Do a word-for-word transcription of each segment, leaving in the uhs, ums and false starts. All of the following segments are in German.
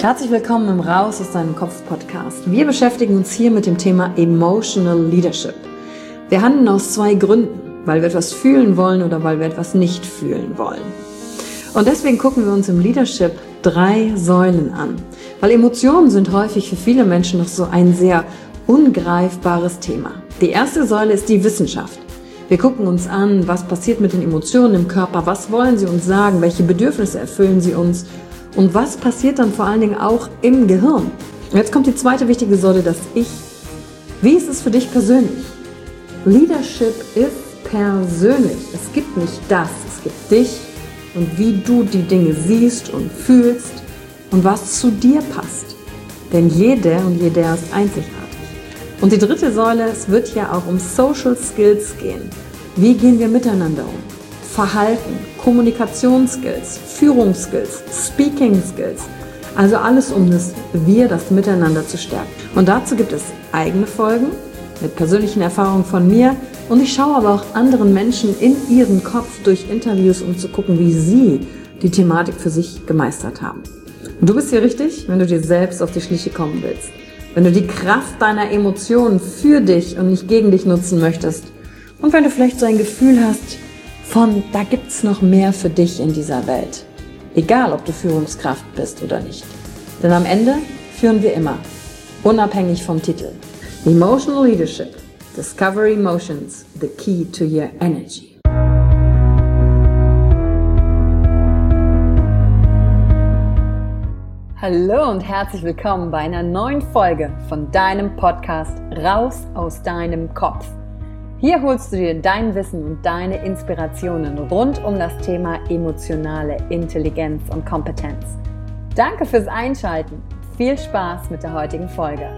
Herzlich willkommen im Raus aus deinem Kopf Podcast. Wir beschäftigen uns hier mit dem Thema Emotional Leadership. Wir handeln aus zwei Gründen, weil wir etwas fühlen wollen oder weil wir etwas nicht fühlen wollen. Und deswegen gucken wir uns im Leadership drei Säulen an, weil Emotionen sind häufig für viele Menschen noch so ein sehr ungreifbares Thema. Die erste Säule ist die Wissenschaft. Wir gucken uns an, was passiert mit den Emotionen im Körper, was wollen sie uns sagen, welche Bedürfnisse erfüllen sie uns und was passiert dann vor allen Dingen auch im Gehirn. Und jetzt kommt die zweite wichtige Säule, das Ich. Wie ist es für dich persönlich? Leadership ist persönlich. Es gibt nicht das, es gibt dich und wie du die Dinge siehst und fühlst und was zu dir passt. Denn jede und jeder ist einzigartig. Und die dritte Säule, es wird ja auch um Social Skills gehen. Wie gehen wir miteinander um? Verhalten, Kommunikationsskills, Führungsskills, Speaking Skills. Also alles um das Wir, das Miteinander zu stärken. Und dazu gibt es eigene Folgen mit persönlichen Erfahrungen von mir. Und ich schaue aber auch anderen Menschen in ihren Kopf durch Interviews, um zu gucken, wie sie die Thematik für sich gemeistert haben. Und du bist hier richtig, wenn du dir selbst auf die Schliche kommen willst. Wenn du die Kraft deiner Emotionen für dich und nicht gegen dich nutzen möchtest. Und wenn du vielleicht so ein Gefühl hast von, da gibt's noch mehr für dich in dieser Welt. Egal, ob du Führungskraft bist oder nicht. Denn am Ende führen wir immer, unabhängig vom Titel. Emotional Leadership. Discover Emotions, the key to your energy. Hallo und herzlich willkommen bei einer neuen Folge von deinem Podcast Raus aus deinem Kopf. Hier holst du dir dein Wissen und deine Inspirationen rund um das Thema emotionale Intelligenz und Kompetenz. Danke fürs Einschalten. Viel Spaß mit der heutigen Folge.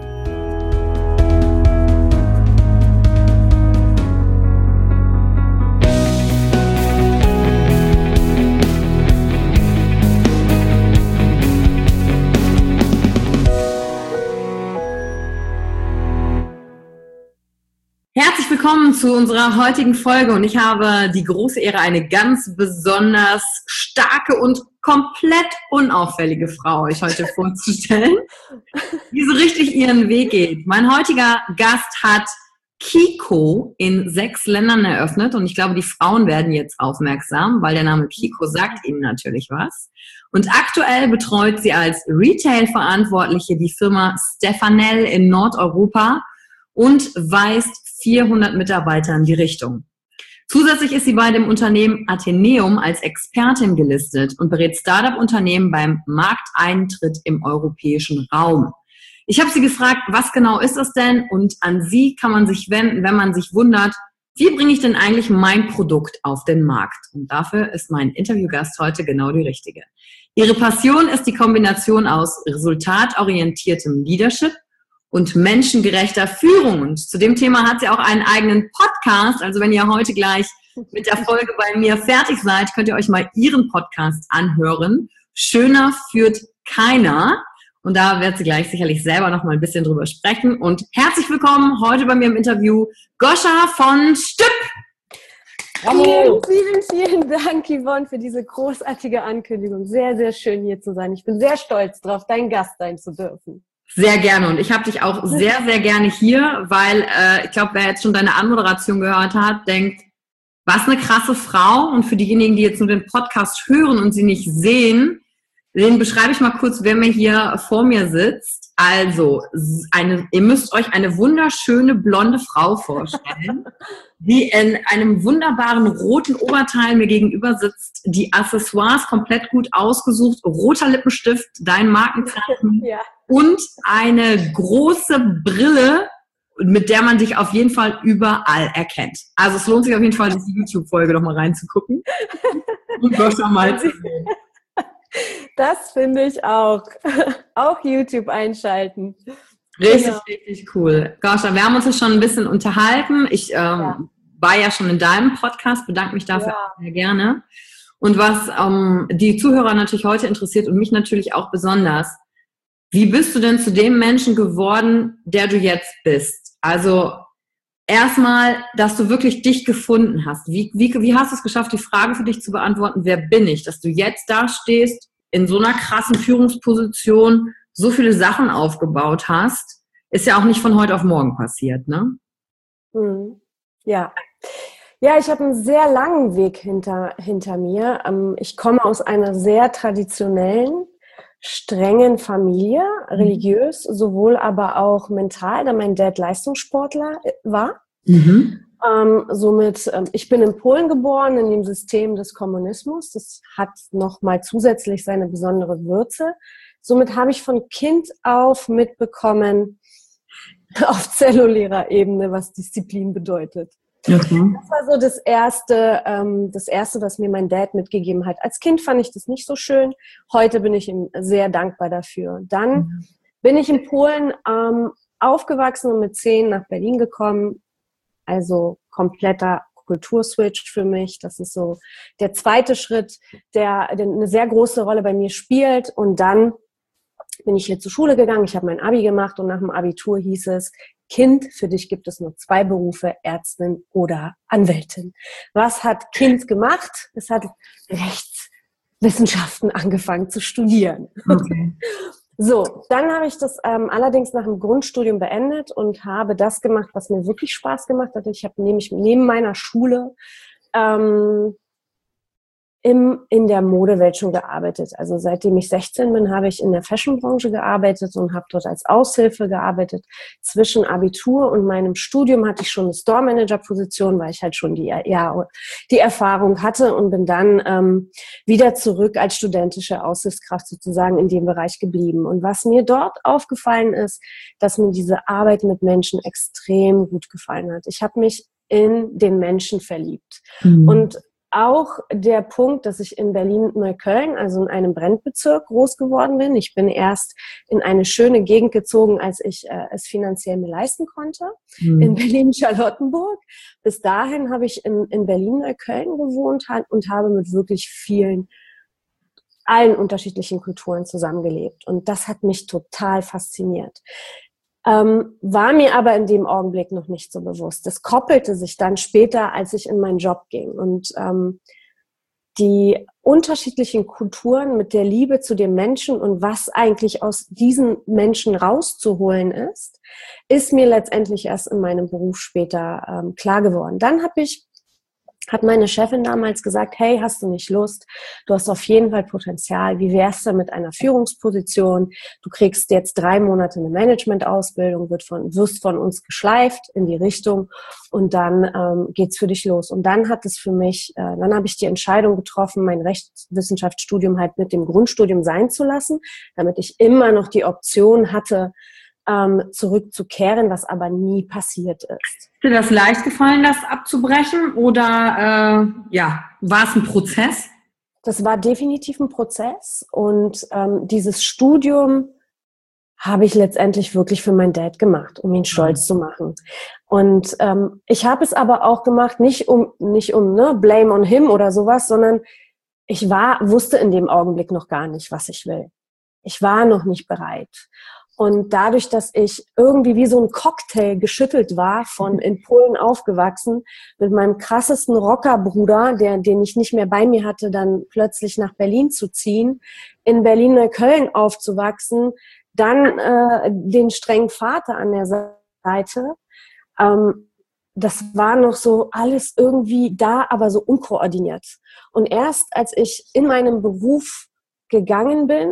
Herzlich willkommen zu unserer heutigen Folge und ich habe die große Ehre, eine ganz besonders starke und komplett unauffällige Frau euch heute vorzustellen, die so richtig ihren Weg geht. Mein heutiger Gast hat Kiko in sechs Ländern eröffnet und ich glaube, die Frauen werden jetzt aufmerksam, weil der Name Kiko sagt ihnen natürlich was. Und aktuell betreut sie als Retail-Verantwortliche die Firma Stefanel in Nordeuropa und weist vierhundert Mitarbeitern die Richtung. Zusätzlich ist sie bei dem Unternehmen Atheneum als Expertin gelistet und berät Startup-Unternehmen beim Markteintritt im europäischen Raum. Ich habe sie gefragt, was genau ist das denn? Und an sie kann man sich wenden, wenn man sich wundert, wie bringe ich denn eigentlich mein Produkt auf den Markt? Und dafür ist mein Interviewgast heute genau die richtige. Ihre Passion ist die Kombination aus resultatorientiertem Leadership und menschengerechter Führung. Und zu dem Thema hat sie auch einen eigenen Podcast. Also wenn ihr heute gleich mit der Folge bei mir fertig seid, könnt ihr euch mal ihren Podcast anhören. Schöner führt keiner. Und da wird sie gleich sicherlich selber noch mal ein bisschen drüber sprechen. Und herzlich willkommen heute bei mir im Interview Goscha von Stüpp. Vielen, vielen, vielen Dank, Yvonne, für diese großartige Ankündigung. Sehr, sehr schön hier zu sein. Ich bin sehr stolz drauf, dein Gast sein zu dürfen. Sehr gerne und ich habe dich auch sehr, sehr gerne hier, weil äh, ich glaube, wer jetzt schon deine Anmoderation gehört hat, denkt, was eine krasse Frau. Und für diejenigen, die jetzt nur den Podcast hören und sie nicht sehen, den beschreibe ich mal kurz, wer mir hier vor mir sitzt. Also, eine, ihr müsst euch eine wunderschöne blonde Frau vorstellen, die in einem wunderbaren roten Oberteil mir gegenüber sitzt, die Accessoires komplett gut ausgesucht, roter Lippenstift, dein Markenzeichen. Ja. Und eine große Brille, mit der man dich auf jeden Fall überall erkennt. Also es lohnt sich auf jeden Fall, diese YouTube-Folge noch mal reinzugucken und Goscha mal zu sehen. Das finde ich auch. Auch YouTube einschalten. Richtig, genau. Richtig cool. Goscha, wir haben uns ja schon ein bisschen unterhalten. Ich ähm, ja. war ja schon in deinem Podcast, bedanke mich dafür ja. auch sehr gerne. Und was ähm, die Zuhörer natürlich heute interessiert und mich natürlich auch besonders, wie bist du denn zu dem Menschen geworden, der du jetzt bist? Also erstmal, dass du wirklich dich gefunden hast. Wie, wie, wie hast du es geschafft, die Frage für dich zu beantworten, wer bin ich? Dass du jetzt da stehst, in so einer krassen Führungsposition, so viele Sachen aufgebaut hast, ist ja auch nicht von heute auf morgen passiert, ne? Mhm. Ja. Ja, ich habe einen sehr langen Weg hinter, hinter mir. Ich komme aus einer sehr traditionellen, strengen Familie, religiös, sowohl aber auch mental, da mein Dad Leistungssportler war. Mhm. Ähm, somit, ähm, ich bin in Polen geboren, in dem System des Kommunismus. Das hat nochmal zusätzlich seine besondere Würze. Somit habe ich von Kind auf mitbekommen, auf zellulärer Ebene, was Disziplin bedeutet. Okay. Das war so das erste, ähm, das erste, was mir mein Dad mitgegeben hat. Als Kind fand ich das nicht so schön. Heute bin ich ihm sehr dankbar dafür. Dann mhm. bin ich in Polen ähm, aufgewachsen und mit zehn nach Berlin gekommen. Also kompletter Kulturswitch für mich. Das ist so der zweite Schritt, der, der eine sehr große Rolle bei mir spielt. Und dann bin ich hier zur Schule gegangen. Ich habe mein Abi gemacht und nach dem Abitur hieß es, Kind, für dich gibt es nur zwei Berufe, Ärztin oder Anwältin. Was hat Kind gemacht? Es hat Rechtswissenschaften angefangen zu studieren. Okay. So, dann habe ich das ähm, allerdings nach dem Grundstudium beendet und habe das gemacht, was mir wirklich Spaß gemacht hat. Ich habe nämlich neben meiner Schule ähm, Im, in der Modewelt schon gearbeitet. Also seitdem ich sechzehn bin, habe ich in der Fashionbranche gearbeitet und habe dort als Aushilfe gearbeitet. Zwischen Abitur und meinem Studium hatte ich schon eine Store-Manager-Position, weil ich halt schon die, ja, die Erfahrung hatte und bin dann ähm, wieder zurück als studentische Aushilfskraft sozusagen in dem Bereich geblieben. Und was mir dort aufgefallen ist, dass mir diese Arbeit mit Menschen extrem gut gefallen hat. Ich habe mich in den Menschen verliebt. Mhm. Und auch der Punkt, dass ich in Berlin-Neukölln, also in einem Brennbezirk, groß geworden bin. Ich bin erst in eine schöne Gegend gezogen, als ich äh, es finanziell mir leisten konnte, mhm. in Berlin-Charlottenburg. Bis dahin habe ich in, in Berlin-Neukölln gewohnt und habe mit wirklich vielen, allen unterschiedlichen Kulturen zusammengelebt. Und das hat mich total fasziniert. Ähm, war mir aber in dem Augenblick noch nicht so bewusst. Das koppelte sich dann später, als ich in meinen Job ging. Und ähm, die unterschiedlichen Kulturen mit der Liebe zu den Menschen und was eigentlich aus diesen Menschen rauszuholen ist, ist mir letztendlich erst in meinem Beruf später ähm, klar geworden. Dann habe ich hat meine Chefin damals gesagt, hey, hast du nicht Lust? Du hast auf jeden Fall Potenzial. Wie wär's denn mit einer Führungsposition? Du kriegst jetzt drei Monate eine Managementausbildung, wird von, wirst von uns geschleift in die Richtung und dann ähm, geht's für dich los. Und dann hat es für mich, äh, dann habe ich die Entscheidung getroffen, mein Rechtswissenschaftsstudium halt mit dem Grundstudium sein zu lassen, damit ich immer noch die Option hatte, zurückzukehren, was aber nie passiert ist. Ist dir das leicht gefallen, das abzubrechen oder äh, ja, war es ein Prozess? Das war definitiv ein Prozess und ähm, dieses Studium habe ich letztendlich wirklich für meinen Dad gemacht, um ihn stolz mhm. zu machen. Und ähm, ich habe es aber auch gemacht, nicht um nicht um ne, blame on him oder sowas, sondern ich war wusste in dem Augenblick noch gar nicht, was ich will. Ich war noch nicht bereit. Und dadurch, dass ich irgendwie wie so ein Cocktail geschüttelt war, von in Polen aufgewachsen, mit meinem krassesten Rockerbruder, der, den ich nicht mehr bei mir hatte, dann plötzlich nach Berlin zu ziehen, in Berlin-Neukölln aufzuwachsen, dann äh, den strengen Vater an der Seite. Ähm, das war noch so alles irgendwie da, aber so unkoordiniert. Und erst als ich in meinem Beruf gegangen bin,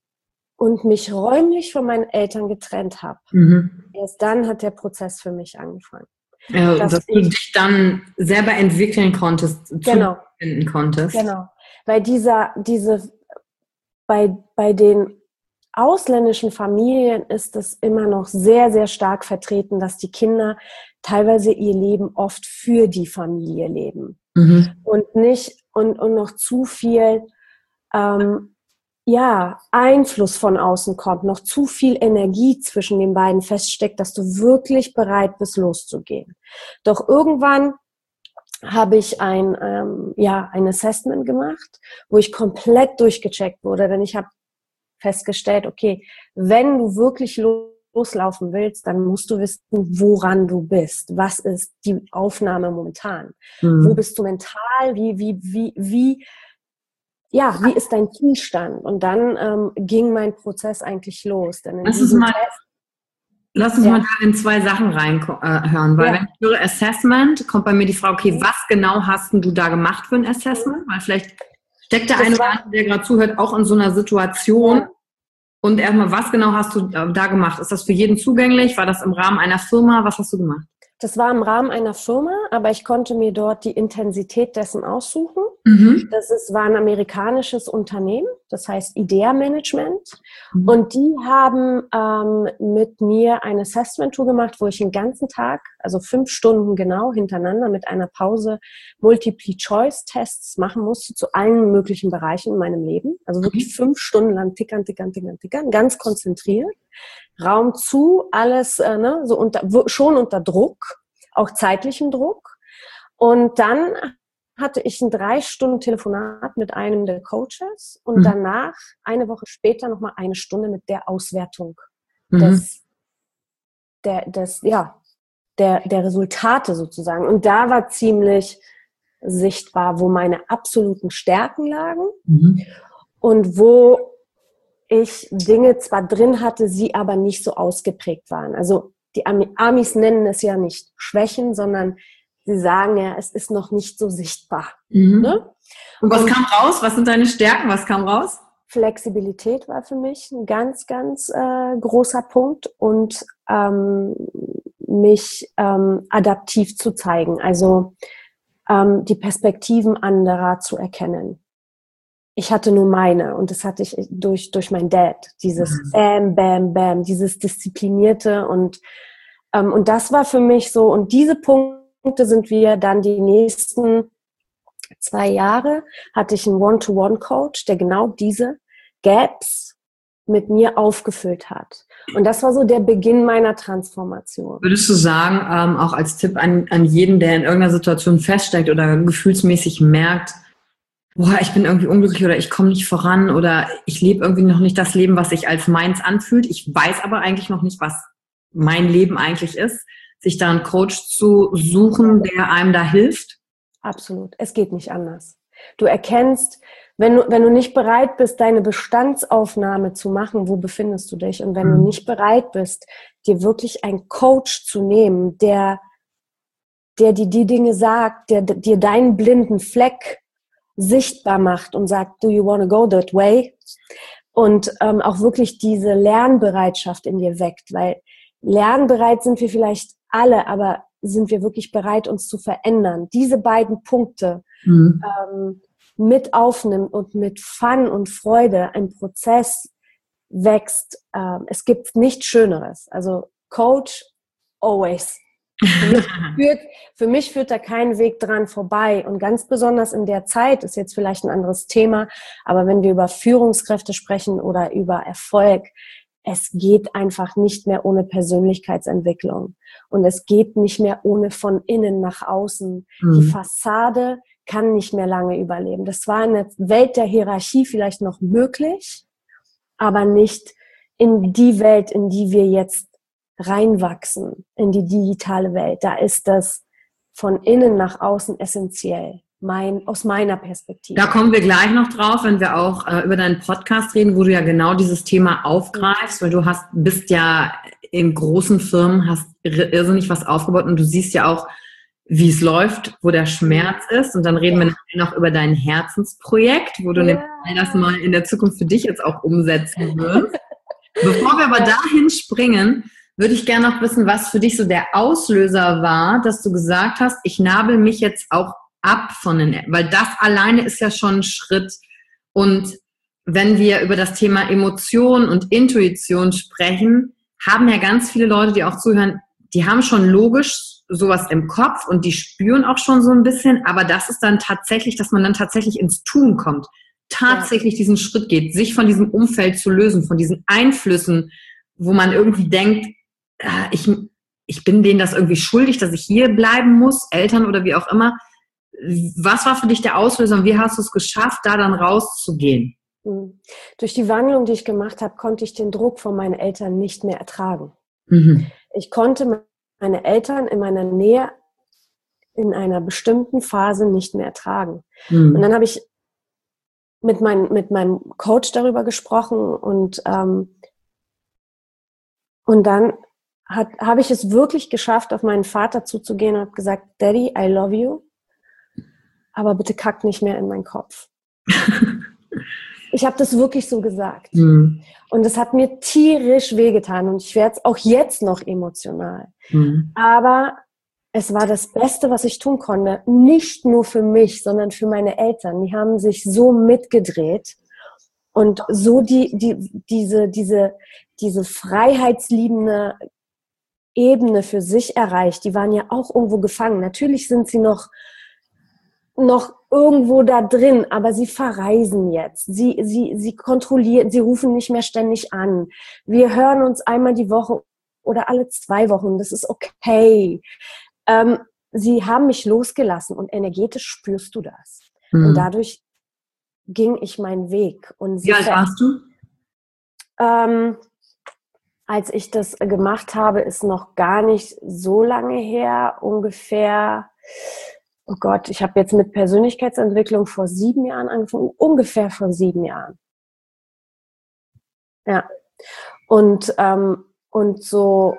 und mich räumlich von meinen Eltern getrennt habe. Mhm. Erst dann hat der Prozess für mich angefangen. Ja, dass, dass du dich dann selber entwickeln konntest, genau, finden konntest. Genau, weil dieser, diese, bei, bei den ausländischen Familien ist es immer noch sehr, sehr stark vertreten, dass die Kinder teilweise ihr Leben oft für die Familie leben. Mhm. Und nicht, und, und noch zu viel, ähm, ja, Einfluss von außen kommt, noch zu viel Energie zwischen den beiden feststeckt, dass du wirklich bereit bist, loszugehen. Doch irgendwann habe ich ein, ähm, ja, ein Assessment gemacht, wo ich komplett durchgecheckt wurde, denn ich habe festgestellt, okay, wenn du wirklich loslaufen willst, dann musst du wissen, woran du bist. Was ist die Aufnahme momentan? Mhm. Wo bist du mental? Wie, wie, wie, wie ja, wie ist dein Zustand? Und dann ähm, ging mein Prozess eigentlich los. Denn in Lass uns diesem mal, Test, lass uns ja. mal da in zwei Sachen reinhören, weil Ja. wenn ich höre Assessment, kommt bei mir die Frage, okay, was genau hast denn du da gemacht für ein Assessment? Weil vielleicht steckt der Das eine oder war- andere, der gerade zuhört, auch in so einer Situation. Ja. Und erstmal, was genau hast du äh, da gemacht? Ist das für jeden zugänglich? War das im Rahmen einer Firma? Was hast du gemacht? Das war im Rahmen einer Firma, aber ich konnte mir dort die Intensität dessen aussuchen. Mhm. Das ist, war ein amerikanisches Unternehmen, das heißt Idea Management. Mhm. Und die haben ähm, mit mir ein Assessment-Tool gemacht, wo ich den ganzen Tag, also fünf Stunden genau hintereinander mit einer Pause Multiple-Choice-Tests machen musste zu allen möglichen Bereichen in meinem Leben. Also wirklich fünf Stunden lang tickern, tickern, tickern, tickern, ganz konzentriert. Raum zu, alles äh, ne, so unter, schon unter Druck, auch zeitlichen Druck. Und dann hatte ich ein drei Stunden Telefonat mit einem der Coaches und mhm. danach, eine Woche später, nochmal eine Stunde mit der Auswertung mhm. des, der, des, ja, der, der Resultate sozusagen. Und da war ziemlich sichtbar, wo meine absoluten Stärken lagen mhm. und wo ich Dinge zwar drin hatte, sie aber nicht so ausgeprägt waren. Also die Amis nennen es ja nicht Schwächen, sondern sie sagen ja, es ist noch nicht so sichtbar. Mhm. Ne? Und was und kam raus? Was sind deine Stärken? Was kam raus? Flexibilität war für mich ein ganz, ganz äh, großer Punkt und ähm, mich ähm, adaptiv zu zeigen, also ähm, die Perspektiven anderer zu erkennen. Ich hatte nur meine und das hatte ich durch, durch mein Dad, dieses mhm. Bam, Bam, Bam, dieses Disziplinierte und, ähm, und das war für mich so, und diese Punkte sind wir dann die nächsten zwei Jahre, hatte ich einen One-to-One-Coach, der genau diese Gaps mit mir aufgefüllt hat. Und das war so der Beginn meiner Transformation. Würdest du sagen, ähm, auch als Tipp an, an jeden, der in irgendeiner Situation feststeckt oder gefühlsmäßig merkt, boah, ich bin irgendwie unglücklich oder ich komme nicht voran oder ich lebe irgendwie noch nicht das Leben, was sich als meins anfühlt. Ich weiß aber eigentlich noch nicht, was mein Leben eigentlich ist. Sich da einen Coach zu suchen, der einem da hilft? Absolut. Es geht nicht anders. Du erkennst, wenn du, wenn du nicht bereit bist, deine Bestandsaufnahme zu machen, wo befindest du dich? Und wenn mhm. du nicht bereit bist, dir wirklich einen Coach zu nehmen, der, der dir die Dinge sagt, der dir deinen blinden Fleck sichtbar macht und sagt, do you want to go that way? Und ähm, auch wirklich diese Lernbereitschaft in dir weckt, weil lernbereit sind wir vielleicht alle, aber sind wir wirklich bereit, uns zu verändern? Diese beiden Punkte mhm. ähm, mit aufnimmt und mit Fun und Freude ein Prozess wächst. Ähm, es gibt nichts Schöneres. Also Coach, always. Für mich, führt, für mich führt da kein Weg dran vorbei. Und ganz besonders in der Zeit, ist jetzt vielleicht ein anderes Thema, aber wenn wir über Führungskräfte sprechen oder über Erfolg, es geht einfach nicht mehr ohne Persönlichkeitsentwicklung. Und es geht nicht mehr ohne von innen nach außen. Mhm. Die Fassade kann nicht mehr lange überleben. Das war in der Welt der Hierarchie vielleicht noch möglich, aber nicht in die Welt, in die wir jetzt reinwachsen, in die digitale Welt. Da ist das von innen nach außen essentiell, mein, aus meiner Perspektive. Da kommen wir gleich noch drauf, wenn wir auch äh, über deinen Podcast reden, wo du ja genau dieses Thema aufgreifst, weil du hast, bist ja in großen Firmen, hast irrsinnig was aufgebaut und du siehst ja auch, wie es läuft, wo der Schmerz ist. Und dann reden ja. wir noch über dein Herzensprojekt, wo du ja. das mal in der Zukunft für dich jetzt auch umsetzen wirst. Bevor wir aber ja. dahin springen, würde ich gerne noch wissen, was für dich so der Auslöser war, dass du gesagt hast, ich nabel mich jetzt auch ab von den, weil das alleine ist ja schon ein Schritt. Und wenn wir über das Thema Emotion und Intuition sprechen, haben ja ganz viele Leute, die auch zuhören, die haben schon logisch sowas im Kopf und die spüren auch schon so ein bisschen, aber das ist dann tatsächlich, dass man dann tatsächlich ins Tun kommt, tatsächlich ja. diesen Schritt geht, sich von diesem Umfeld zu lösen, von diesen Einflüssen, wo man irgendwie denkt, ich, ich bin denen das irgendwie schuldig, dass ich hier bleiben muss, Eltern oder wie auch immer. Was war für dich der Auslöser und wie hast du es geschafft, da dann rauszugehen? Mhm. Durch die Wandlung, die ich gemacht habe, konnte ich den Druck von meinen Eltern nicht mehr ertragen. Mhm. Ich konnte meine Eltern in meiner Nähe in einer bestimmten Phase nicht mehr ertragen. Mhm. Und dann habe ich mit, mein, mit meinem Coach darüber gesprochen und, ähm, und dann habe ich es wirklich geschafft, auf meinen Vater zuzugehen und habe gesagt, Daddy, I love you, aber bitte kack nicht mehr in meinen Kopf. Ich habe das wirklich so gesagt. Mhm. Und es hat mir tierisch wehgetan und ich werde es auch jetzt noch emotional. Mhm. Aber es war das Beste, was ich tun konnte. Nicht nur für mich, sondern für meine Eltern. Die haben sich so mitgedreht und so die, die, diese, diese, diese freiheitsliebende Ebene für sich erreicht. Die waren ja auch irgendwo gefangen. Natürlich sind sie noch, noch irgendwo da drin, aber sie verreisen jetzt. Sie, sie, sie kontrollieren, sie rufen nicht mehr ständig an. Wir hören uns einmal die Woche oder alle zwei Wochen. Das ist okay. Ähm, sie haben mich losgelassen und energetisch spürst du das. Mhm. Und dadurch ging ich meinen Weg. Und wie alt warst du? Ähm, als ich das gemacht habe, ist noch gar nicht so lange her, ungefähr, oh Gott, ich habe jetzt mit Persönlichkeitsentwicklung vor sieben Jahren angefangen, ungefähr vor sieben Jahren. Ja, und, ähm, und so,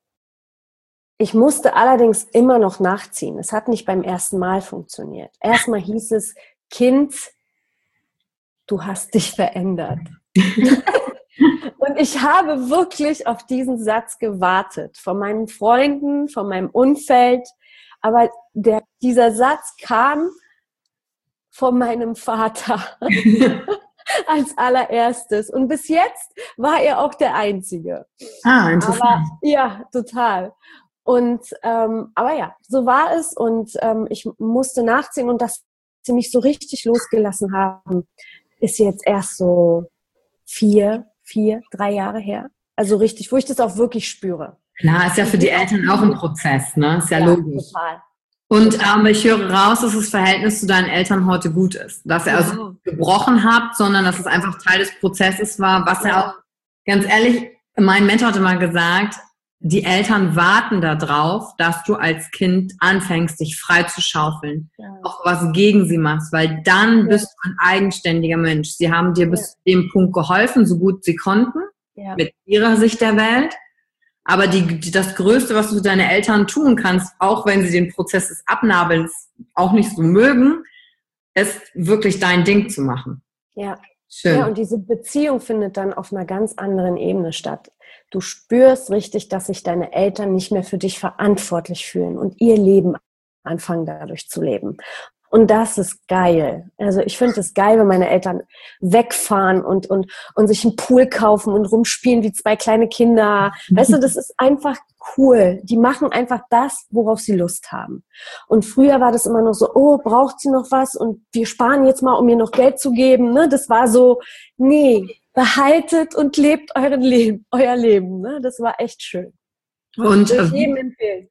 ich musste allerdings immer noch nachziehen. Es hat nicht beim ersten Mal funktioniert. Erstmal hieß es, Kind, du hast dich verändert. Und ich habe wirklich auf diesen Satz gewartet, von meinen Freunden, von meinem Umfeld. Aber der, dieser Satz kam von meinem Vater als allererstes. Und bis jetzt war er auch der Einzige. Ah, interessant. Aber, ja, total. Und ähm, aber ja, so war es. Und ähm, ich musste nachziehen. Und dass sie mich so richtig losgelassen haben, ist jetzt erst so vier, vier, drei Jahre her. Also richtig, wo ich das auch wirklich spüre. Klar, ist ja für die Eltern auch ein Prozess, ne? Ist ja, ja logisch. Total. Und ähm, ich höre raus, dass das Verhältnis zu deinen Eltern heute gut ist. Dass ihr ja. also nicht gebrochen habt, sondern dass es einfach Teil des Prozesses war. Was ja, ja auch, ganz ehrlich, mein Mentor hatte mal gesagt, die Eltern warten darauf, dass du als Kind anfängst, dich frei zu schaufeln, ja. auch was gegen sie machst, weil dann ja. bist du ein eigenständiger Mensch. Sie haben dir bis ja. zu dem Punkt geholfen, so gut sie konnten, ja. mit ihrer Sicht der Welt. Aber die, die, das Größte, was du für deine Eltern tun kannst, auch wenn sie den Prozess des Abnabelns auch nicht so mögen, ist wirklich dein Ding zu machen. Ja. Schön. Ja, und diese Beziehung findet dann auf einer ganz anderen Ebene statt. Du spürst richtig, dass sich deine Eltern nicht mehr für dich verantwortlich fühlen und ihr Leben anfangen dadurch zu leben. Und das ist geil. Also ich finde es geil, wenn meine Eltern wegfahren und, und, und sich einen Pool kaufen und rumspielen wie zwei kleine Kinder. Weißt du, das ist einfach cool. Die machen einfach das, worauf sie Lust haben. Und früher war das immer noch so, oh, braucht sie noch was? Und wir sparen jetzt mal, um ihr noch Geld zu geben. Ne? Das war so, nee, behaltet und lebt euren Leben, euer Leben. Ne? Das war echt schön. Und ich jedem empfehlen.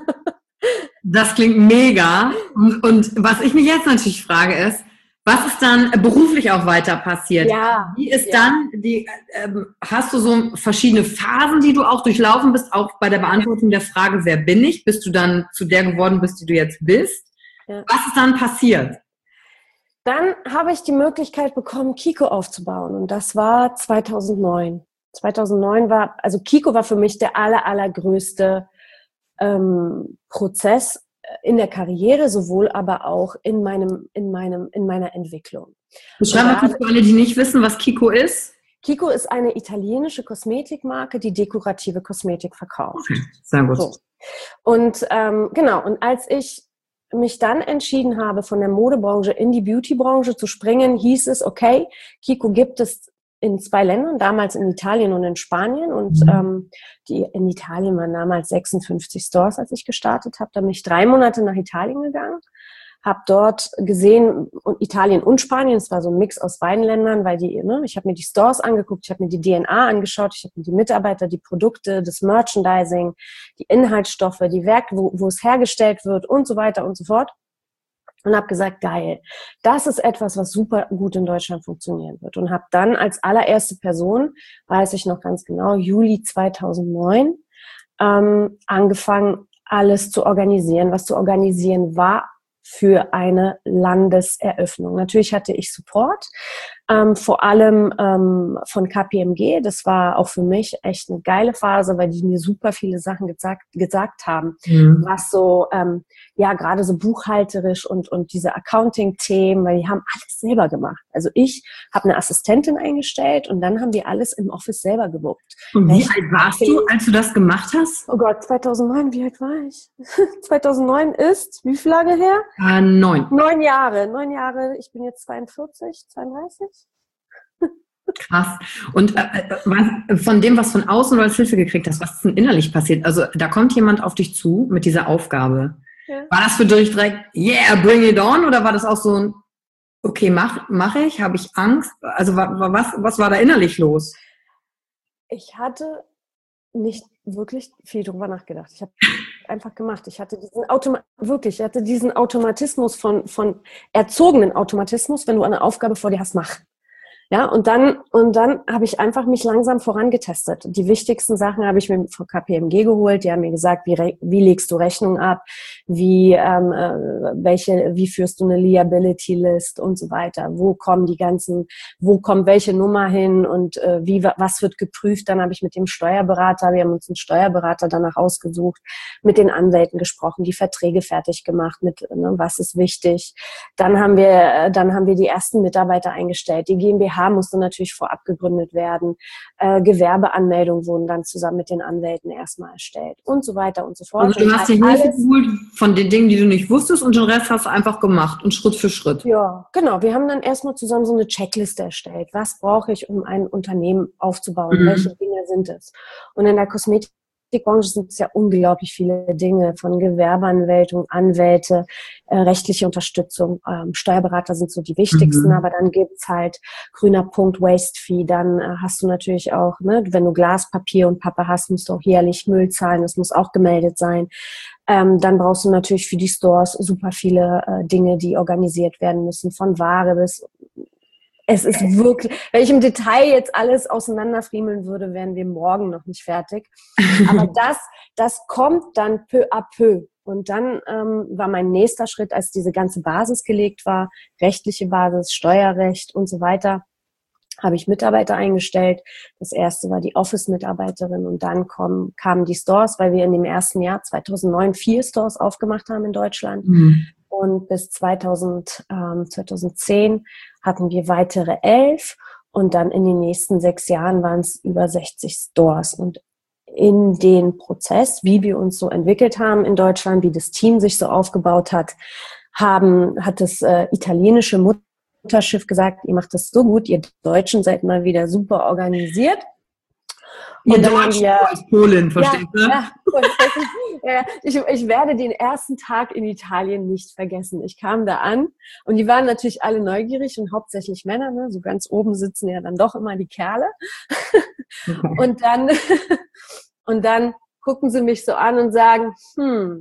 Das klingt mega. Und, und was ich mich jetzt natürlich frage ist, was ist dann beruflich auch weiter passiert? Ja, Wie ist ja. dann, die, ähm, hast du so verschiedene Phasen, die du auch durchlaufen bist, auch bei der Beantwortung der Frage, wer bin ich, bis du dann zu der geworden bist, die du jetzt bist? Ja. Was ist dann passiert? Dann habe ich die Möglichkeit bekommen, Kiko aufzubauen und das war zweitausendneun. zweitausendneun war, also Kiko war für mich der aller, allergrößte ähm, Prozess in der Karriere, sowohl aber auch in meinem, in meinem, in meiner Entwicklung. Beschreib mal kurz für alle, die nicht wissen, was Kiko ist. Kiko ist eine italienische Kosmetikmarke, die dekorative Kosmetik verkauft. Okay, sehr gut. So. Und ähm, genau, und als ich mich dann entschieden habe, von der Modebranche in die Beautybranche zu springen, hieß es, okay, Kiko gibt es in zwei Ländern, damals in Italien und in Spanien. Und mhm. ähm, die in Italien waren damals sechsundfünfzig Stores, als ich gestartet habe. Da bin ich drei Monate nach Italien gegangen, habe dort gesehen, und Italien und Spanien, es war so ein Mix aus beiden Ländern, weil die, ne, ich habe mir die Stores angeguckt, ich habe mir die D N A angeschaut, ich habe mir die Mitarbeiter, die Produkte, das Merchandising, die Inhaltsstoffe, die Werke, wo, wo es hergestellt wird und so weiter und so fort. Und habe gesagt, geil, das ist etwas, was super gut in Deutschland funktionieren wird. Und habe dann als allererste Person, weiß ich noch ganz genau, Juli zweitausendneun, ähm, angefangen, alles zu organisieren, was zu organisieren war für eine Landeseröffnung. Natürlich hatte ich Support, ähm, vor allem ähm, von K P M G. Das war auch für mich echt eine geile Phase, weil die mir super viele Sachen gesagt, gesagt haben, mhm. was so, ähm, ja, gerade so buchhalterisch und, und diese Accounting-Themen, weil die haben alles selber gemacht. Also ich habe eine Assistentin eingestellt und dann haben wir alles im Office selber gewuppt. Und wie alt warst du, als du das gemacht hast? Oh Gott, zweitausendneun, wie alt war ich? zweitausendneun ist, wie viel lange her? Äh, neun. Neun Jahre, neun Jahre, ich bin jetzt zweiundvierzig, zweiunddreißig. Krass. Und äh, was, von dem, was von außen du als Hilfe gekriegt hast, was ist denn innerlich passiert? Also da kommt jemand auf dich zu mit dieser Aufgabe. Ja. War das für dich direkt, yeah, bring it on? Oder war das auch so ein, okay, mach, mach ich, habe ich Angst? Also was, was war da innerlich los? Ich hatte nicht wirklich viel drüber nachgedacht. Ich habe einfach gemacht. Ich hatte diesen Automa- wirklich, ich hatte diesen Automatismus von, von erzogenen Automatismus, wenn du eine Aufgabe vor dir hast, mach. Ja, und dann, und dann habe ich einfach mich langsam vorangetestet. Die wichtigsten Sachen habe ich mir von K P M G geholt. Die haben mir gesagt, wie, re- wie legst du Rechnung ab? Wie, ähm, äh, welche, wie führst du eine Liability List und so weiter? Wo kommen die ganzen, wo kommt welche Nummer hin und äh, wie, was wird geprüft? Dann habe ich mit dem Steuerberater, wir haben uns einen Steuerberater danach ausgesucht, mit den Anwälten gesprochen, die Verträge fertig gemacht, mit, ne, was ist wichtig? Dann haben wir, äh, dann haben wir die ersten Mitarbeiter eingestellt. Die GmbH musste natürlich vorab gegründet werden. Äh, Gewerbeanmeldungen wurden dann zusammen mit den Anwälten erstmal erstellt und so weiter und so fort. Also du hast dir Hilfe geholt von den Dingen, die du nicht wusstest und den Rest hast du einfach gemacht und Schritt für Schritt. Ja, genau. Wir haben dann erstmal zusammen so eine Checkliste erstellt. Was brauche ich, um ein Unternehmen aufzubauen? Mhm. Welche Dinge sind es? Und in der Kosmetik In der Branche sind es ja unglaublich viele Dinge, von Gewerbeanmeldung, Anwälte, äh, rechtliche Unterstützung, ähm, Steuerberater sind so die wichtigsten, mhm. aber dann gibt's halt grüner Punkt, Waste Fee, dann äh, hast du natürlich auch, ne, wenn du Glas, Papier und Pappe hast, musst du auch jährlich Müll zahlen, das muss auch gemeldet sein. Ähm, dann brauchst du natürlich für die Stores super viele äh, Dinge, die organisiert werden müssen, von Ware bis... Es ist wirklich, wenn ich im Detail jetzt alles auseinanderfriemeln würde, wären wir morgen noch nicht fertig. Aber das, das kommt dann peu à peu. Und dann ähm, war mein nächster Schritt, als diese ganze Basis gelegt war, rechtliche Basis, Steuerrecht und so weiter, habe ich Mitarbeiter eingestellt. Das erste war die Office-Mitarbeiterin und dann kommen, kamen die Stores, weil wir in dem ersten Jahr zweitausendneun vier Stores aufgemacht haben in Deutschland. Mhm. Und bis zweitausend, ähm, zweitausendzehn hatten wir weitere elf und dann in den nächsten sechs Jahren waren es über sechzig Stores. Und in den Prozess, wie wir uns so entwickelt haben in Deutschland, wie das Team sich so aufgebaut hat, haben, hat das äh, italienische Mutterschiff gesagt, ihr macht das so gut, ihr Deutschen seid mal wieder super organisiert. Und dann haben wir als Polen, verstehst du? Ja, ja, ich, ich werde den ersten Tag in Italien nicht vergessen. Ich kam da an und die waren natürlich alle neugierig und hauptsächlich Männer, ne? So ganz oben sitzen ja dann doch immer die Kerle. Okay. Und dann, und dann gucken sie mich so an und sagen, hm,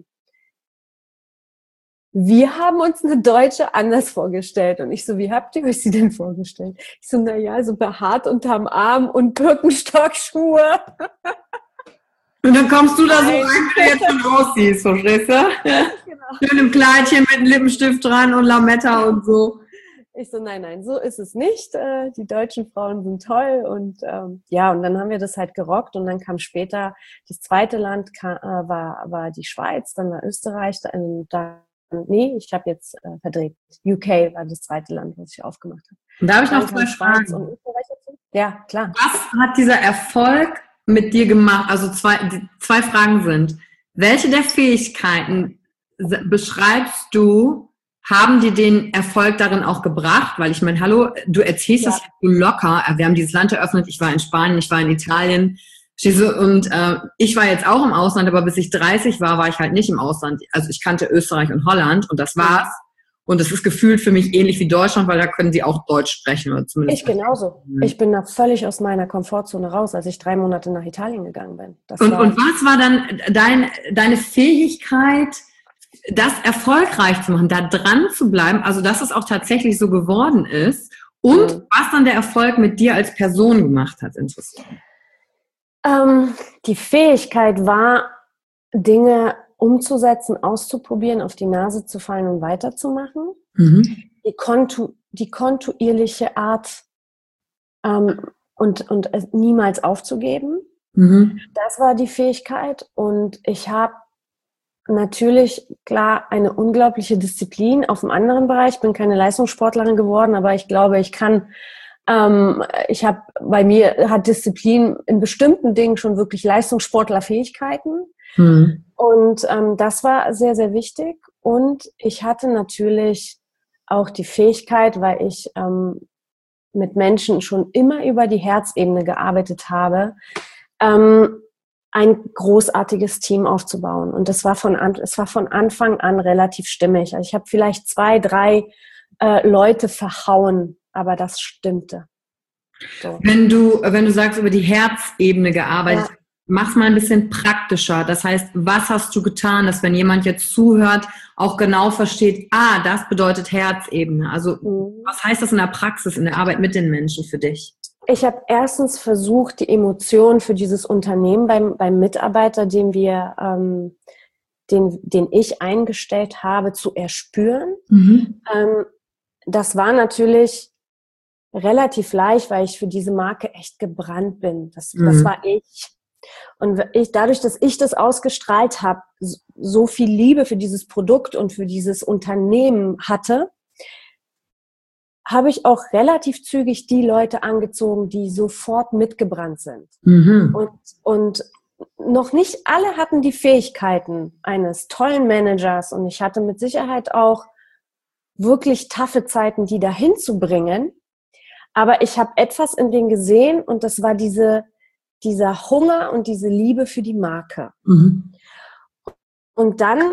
wir haben uns eine Deutsche anders vorgestellt. Und ich so, wie habt ihr euch sie denn vorgestellt? Ich so, na ja, so behaart unterm Arm und Birkenstock-Schuhe. Und dann kommst du da so rein, wie du jetzt schon aussiehst, verstehst du? Genau. Schön im Kleidchen mit einem Lippenstift dran und Lametta und so. Ich so, nein, nein, so ist es nicht. Die deutschen Frauen sind toll. Und ähm, ja, und dann haben wir das halt gerockt. Und dann kam später, das zweite Land kam, äh, war, war die Schweiz, dann war Österreich, dann da Nee, ich habe jetzt äh, verdreht. U K war das zweite Land, was ich aufgemacht habe. Und da habe ich noch zwei Fragen. Und Österreich dazu? Ja, klar. Was hat dieser Erfolg mit dir gemacht? Also zwei, die, zwei Fragen sind, welche der Fähigkeiten beschreibst du, haben dir den Erfolg darin auch gebracht? Weil ich meine, hallo, du erzählst ja. das so locker. Wir haben dieses Land eröffnet, ich war in Spanien, ich war in Italien. Und äh, ich war jetzt auch im Ausland, aber bis ich dreißig war, war ich halt nicht im Ausland. Also ich kannte Österreich und Holland und das war's. Und es ist gefühlt für mich ähnlich wie Deutschland, weil da können sie auch Deutsch sprechen. Oder zumindest ich genauso. Mhm. Ich bin da völlig aus meiner Komfortzone raus, als ich drei Monate nach Italien gegangen bin. Das und, war und was war dann dein, deine Fähigkeit, das erfolgreich zu machen, da dran zu bleiben, also dass es auch tatsächlich so geworden ist und mhm. was dann der Erfolg mit dir als Person gemacht hat, interessant. Ähm, die Fähigkeit war, Dinge umzusetzen, auszuprobieren, auf die Nase zu fallen und weiterzumachen. Mhm. Die, kontu, die kontinuierliche Art ähm, und, und es niemals aufzugeben. Mhm. Das war die Fähigkeit. Und ich habe natürlich, klar, eine unglaubliche Disziplin auf einem anderen Bereich. Ich bin keine Leistungssportlerin geworden, aber ich glaube, ich kann, ähm, ich habe, bei mir hat Disziplin in bestimmten Dingen schon wirklich Leistungssportlerfähigkeiten. Mhm. Und ähm, das war sehr, sehr wichtig. Und ich hatte natürlich auch die Fähigkeit, weil ich ähm, mit Menschen schon immer über die Herzebene gearbeitet habe, ähm, ein großartiges Team aufzubauen. Und das war von, an, es war von Anfang an relativ stimmig. Also ich habe vielleicht zwei, drei äh, Leute verhauen, aber das stimmte. So. Wenn du, wenn du sagst, über die Herzebene gearbeitet, Ja. mach's mal ein bisschen praktischer. Das heißt, was hast du getan, dass wenn jemand jetzt zuhört, auch genau versteht, ah, das bedeutet Herzebene. Also Mhm. was heißt das in der Praxis, in der Arbeit mit den Menschen für dich? Ich habe erstens versucht, die Emotionen für dieses Unternehmen beim, beim Mitarbeiter, den wir, ähm, den, den ich eingestellt habe, zu erspüren. Mhm. Ähm, das war natürlich relativ leicht, weil ich für diese Marke echt gebrannt bin. Das, Mhm. das war ich. Und ich, dadurch, dass ich das ausgestrahlt habe, so viel Liebe für dieses Produkt und für dieses Unternehmen hatte, habe ich auch relativ zügig die Leute angezogen, die sofort mitgebrannt sind. Mhm. Und, und noch nicht alle hatten die Fähigkeiten eines tollen Managers. Und ich hatte mit Sicherheit auch wirklich taffe Zeiten, die dahin zu bringen. Aber ich habe etwas in denen gesehen und das war diese, dieser Hunger und diese Liebe für die Marke. Mhm. Und dann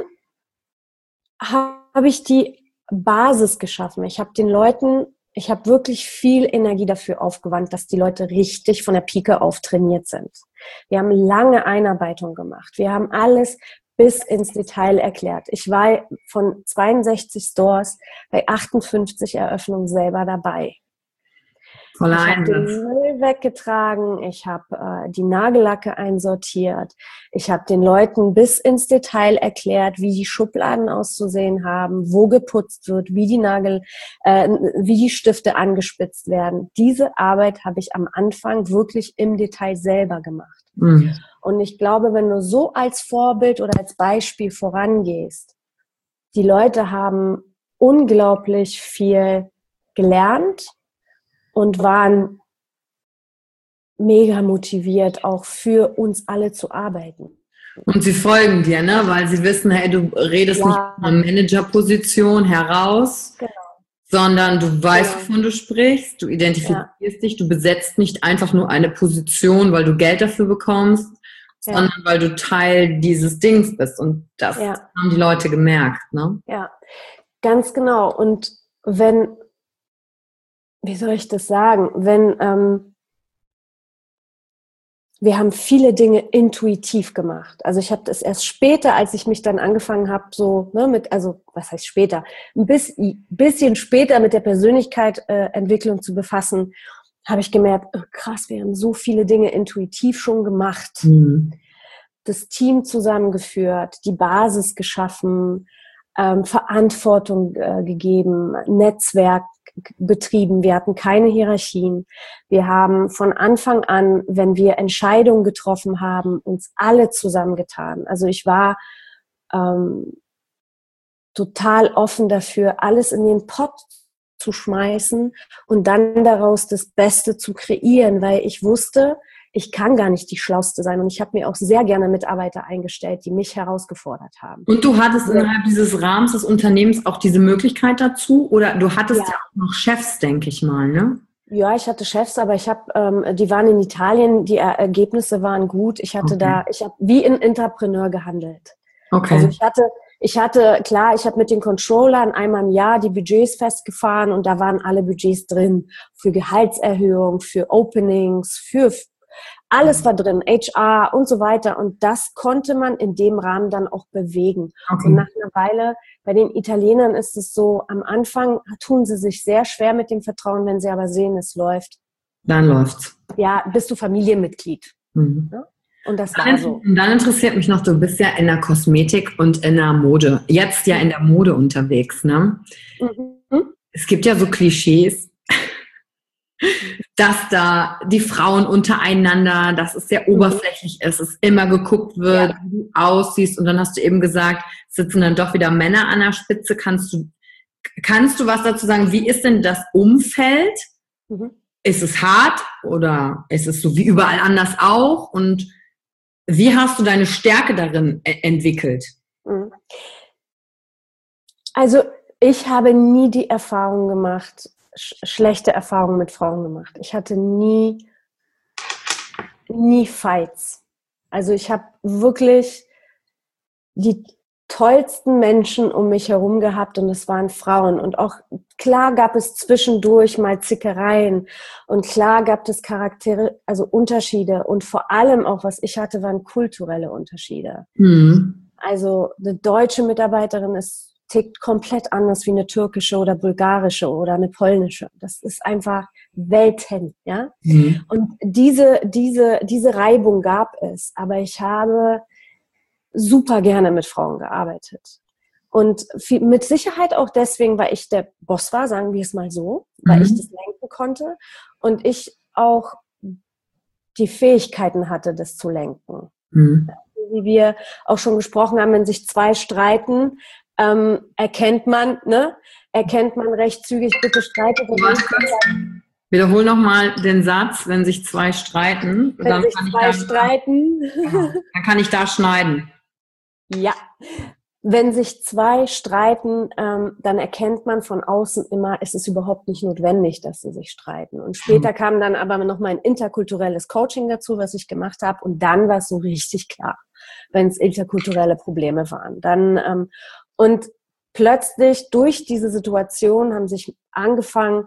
habe ich die Basis geschaffen. Ich habe den Leuten, ich habe wirklich viel Energie dafür aufgewandt, dass die Leute richtig von der Pike auf trainiert sind. Wir haben lange Einarbeitung gemacht. Wir haben alles bis ins Detail erklärt. Ich war von zweiundsechzig Stores bei achtundfünfzig Eröffnungen selber dabei. Voller Ich habe den Einsatz. Müll weggetragen, ich habe äh, die Nagellacke einsortiert, ich habe den Leuten bis ins Detail erklärt, wie die Schubladen auszusehen haben, wo geputzt wird, wie die Nagel, äh, wie die Stifte angespitzt werden. Diese Arbeit habe ich am Anfang wirklich im Detail selber gemacht. Mhm. Und ich glaube, wenn du so als Vorbild oder als Beispiel vorangehst, die Leute haben unglaublich viel gelernt und waren mega motiviert, auch für uns alle zu arbeiten. Und sie folgen dir, ne? Weil sie wissen, hey, du redest Ja. nicht von einer Managerposition heraus, Genau. sondern du weißt, Genau. wovon du sprichst, du identifizierst Ja. dich, du besetzt nicht einfach nur eine Position, weil du Geld dafür bekommst, Ja. sondern weil du Teil dieses Dings bist. Und das Ja. haben die Leute gemerkt, ne? Ja, ganz genau. Und wenn, wie soll ich das sagen, wenn ähm, wir haben viele Dinge intuitiv gemacht. Also ich habe das erst später, als ich mich dann angefangen habe, so ne, mit, also was heißt später, ein bisschen, bisschen später mit der Persönlichkeitsentwicklung äh, zu befassen, habe ich gemerkt, oh, krass, wir haben so viele Dinge intuitiv schon gemacht. Mhm. Das Team zusammengeführt, die Basis geschaffen, ähm, Verantwortung äh, gegeben, Netzwerk betrieben. Wir hatten keine Hierarchien. Wir haben von Anfang an, wenn wir Entscheidungen getroffen haben, uns alle zusammengetan. Also ich war ähm, total offen dafür, alles in den Pott zu schmeißen und dann daraus das Beste zu kreieren, weil ich wusste, ich kann gar nicht die Schlauste sein und ich habe mir auch sehr gerne Mitarbeiter eingestellt, die mich herausgefordert haben. Und du hattest Ja. innerhalb dieses Rahmens des Unternehmens auch diese Möglichkeit dazu? Oder du hattest ja, Ja. auch noch Chefs, denke ich mal, ne? Ja, ich hatte Chefs, aber ich habe, ähm, die waren in Italien, die er Ergebnisse waren gut. Ich hatte Okay. da, ich habe wie ein Entrepreneur gehandelt. Okay. Also ich hatte, ich hatte, klar, ich habe mit den Controllern einmal im Jahr die Budgets festgefahren und da waren alle Budgets drin für Gehaltserhöhung, für Openings, für alles war drin, H R und so weiter. Und das konnte man in dem Rahmen dann auch bewegen. Okay. Und nach einer Weile, bei den Italienern ist es so, am Anfang tun sie sich sehr schwer mit dem Vertrauen, wenn sie aber sehen, es läuft. Dann läuft's. Ja, bist du Familienmitglied. Mhm. Ja? Und das war so. Und dann interessiert mich noch, du bist ja in der Kosmetik und in der Mode, jetzt ja in der Mode unterwegs, ne? Mhm. Es gibt ja so Klischees, dass da die Frauen untereinander, dass es sehr oberflächlich ist, es immer geguckt wird, ja. wie du aussiehst. Und dann hast du eben gesagt, sitzen dann doch wieder Männer an der Spitze. Kannst du, kannst du was dazu sagen? Wie ist denn das Umfeld? Mhm. Ist es hart oder ist es so wie überall anders auch? Und wie hast du deine Stärke darin entwickelt? Also ich habe nie die Erfahrung gemacht, sch- schlechte Erfahrungen mit Frauen gemacht. Ich hatte nie, nie Fights. Also ich habe wirklich die tollsten Menschen um mich herum gehabt und es waren Frauen. Und auch klar gab es zwischendurch mal Zickereien und klar gab es Charaktere, also Unterschiede und vor allem auch, was ich hatte, waren kulturelle Unterschiede. Mhm. Also eine deutsche Mitarbeiterin ist, tickt komplett anders wie eine türkische oder bulgarische oder eine polnische. Das ist einfach Welten, ja. Mhm. Und diese, diese, diese Reibung gab es, aber ich habe super gerne mit Frauen gearbeitet. Und viel, mit Sicherheit auch deswegen, weil ich der Boss war, sagen wir es mal so, weil mhm. ich das lenken konnte und ich auch die Fähigkeiten hatte, das zu lenken. Mhm. Wie wir auch schon gesprochen haben, wenn sich zwei streiten, ähm, erkennt man, ne, erkennt man recht zügig, bitte streitet. Wiederhol nochmal den Satz, wenn sich zwei streiten. Wenn dann sich kann zwei ich da, streiten. Genau, dann kann ich da schneiden. Ja, wenn sich zwei streiten, ähm, dann erkennt man von außen immer, es ist überhaupt nicht notwendig, dass sie sich streiten. Und später mhm. kam dann aber noch mal ein interkulturelles Coaching dazu, was ich gemacht habe. Und dann war es so richtig klar, wenn es interkulturelle Probleme waren. Dann ähm, und plötzlich durch diese Situation haben sich angefangen,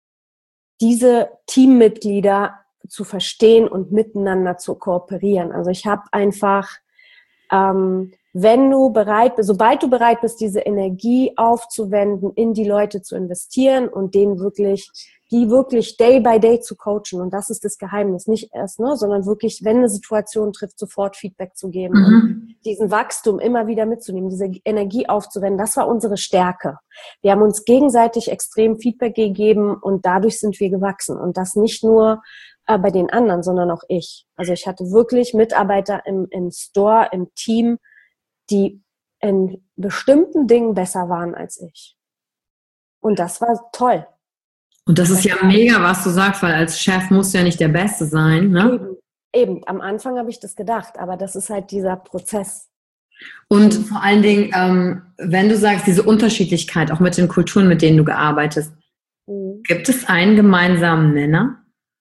diese Teammitglieder zu verstehen und miteinander zu kooperieren. Also ich habe einfach ähm, wenn du bereit bist, sobald du bereit bist, diese Energie aufzuwenden, in die Leute zu investieren und denen wirklich, die wirklich day by day zu coachen. Und das ist das Geheimnis. Nicht erst, ne, sondern wirklich, wenn eine Situation trifft, sofort Feedback zu geben mhm. und diesen Wachstum immer wieder mitzunehmen, diese Energie aufzuwenden. Das war unsere Stärke. Wir haben uns gegenseitig extrem Feedback gegeben und dadurch sind wir gewachsen. Und das nicht nur äh, bei den anderen, sondern auch ich. Also ich hatte wirklich Mitarbeiter im, im Store, im Team, die in bestimmten Dingen besser waren als ich. Und das war toll. Und das, das ist ja mega, was du sagst, weil als Chef musst du ja nicht der Beste sein, ne? Eben, eben. Am Anfang habe ich das gedacht, aber das ist halt dieser Prozess. Und vor allen Dingen, ähm, wenn du sagst, diese Unterschiedlichkeit, auch mit den Kulturen, mit denen du gearbeitet hast, mhm. gibt es einen gemeinsamen Nenner,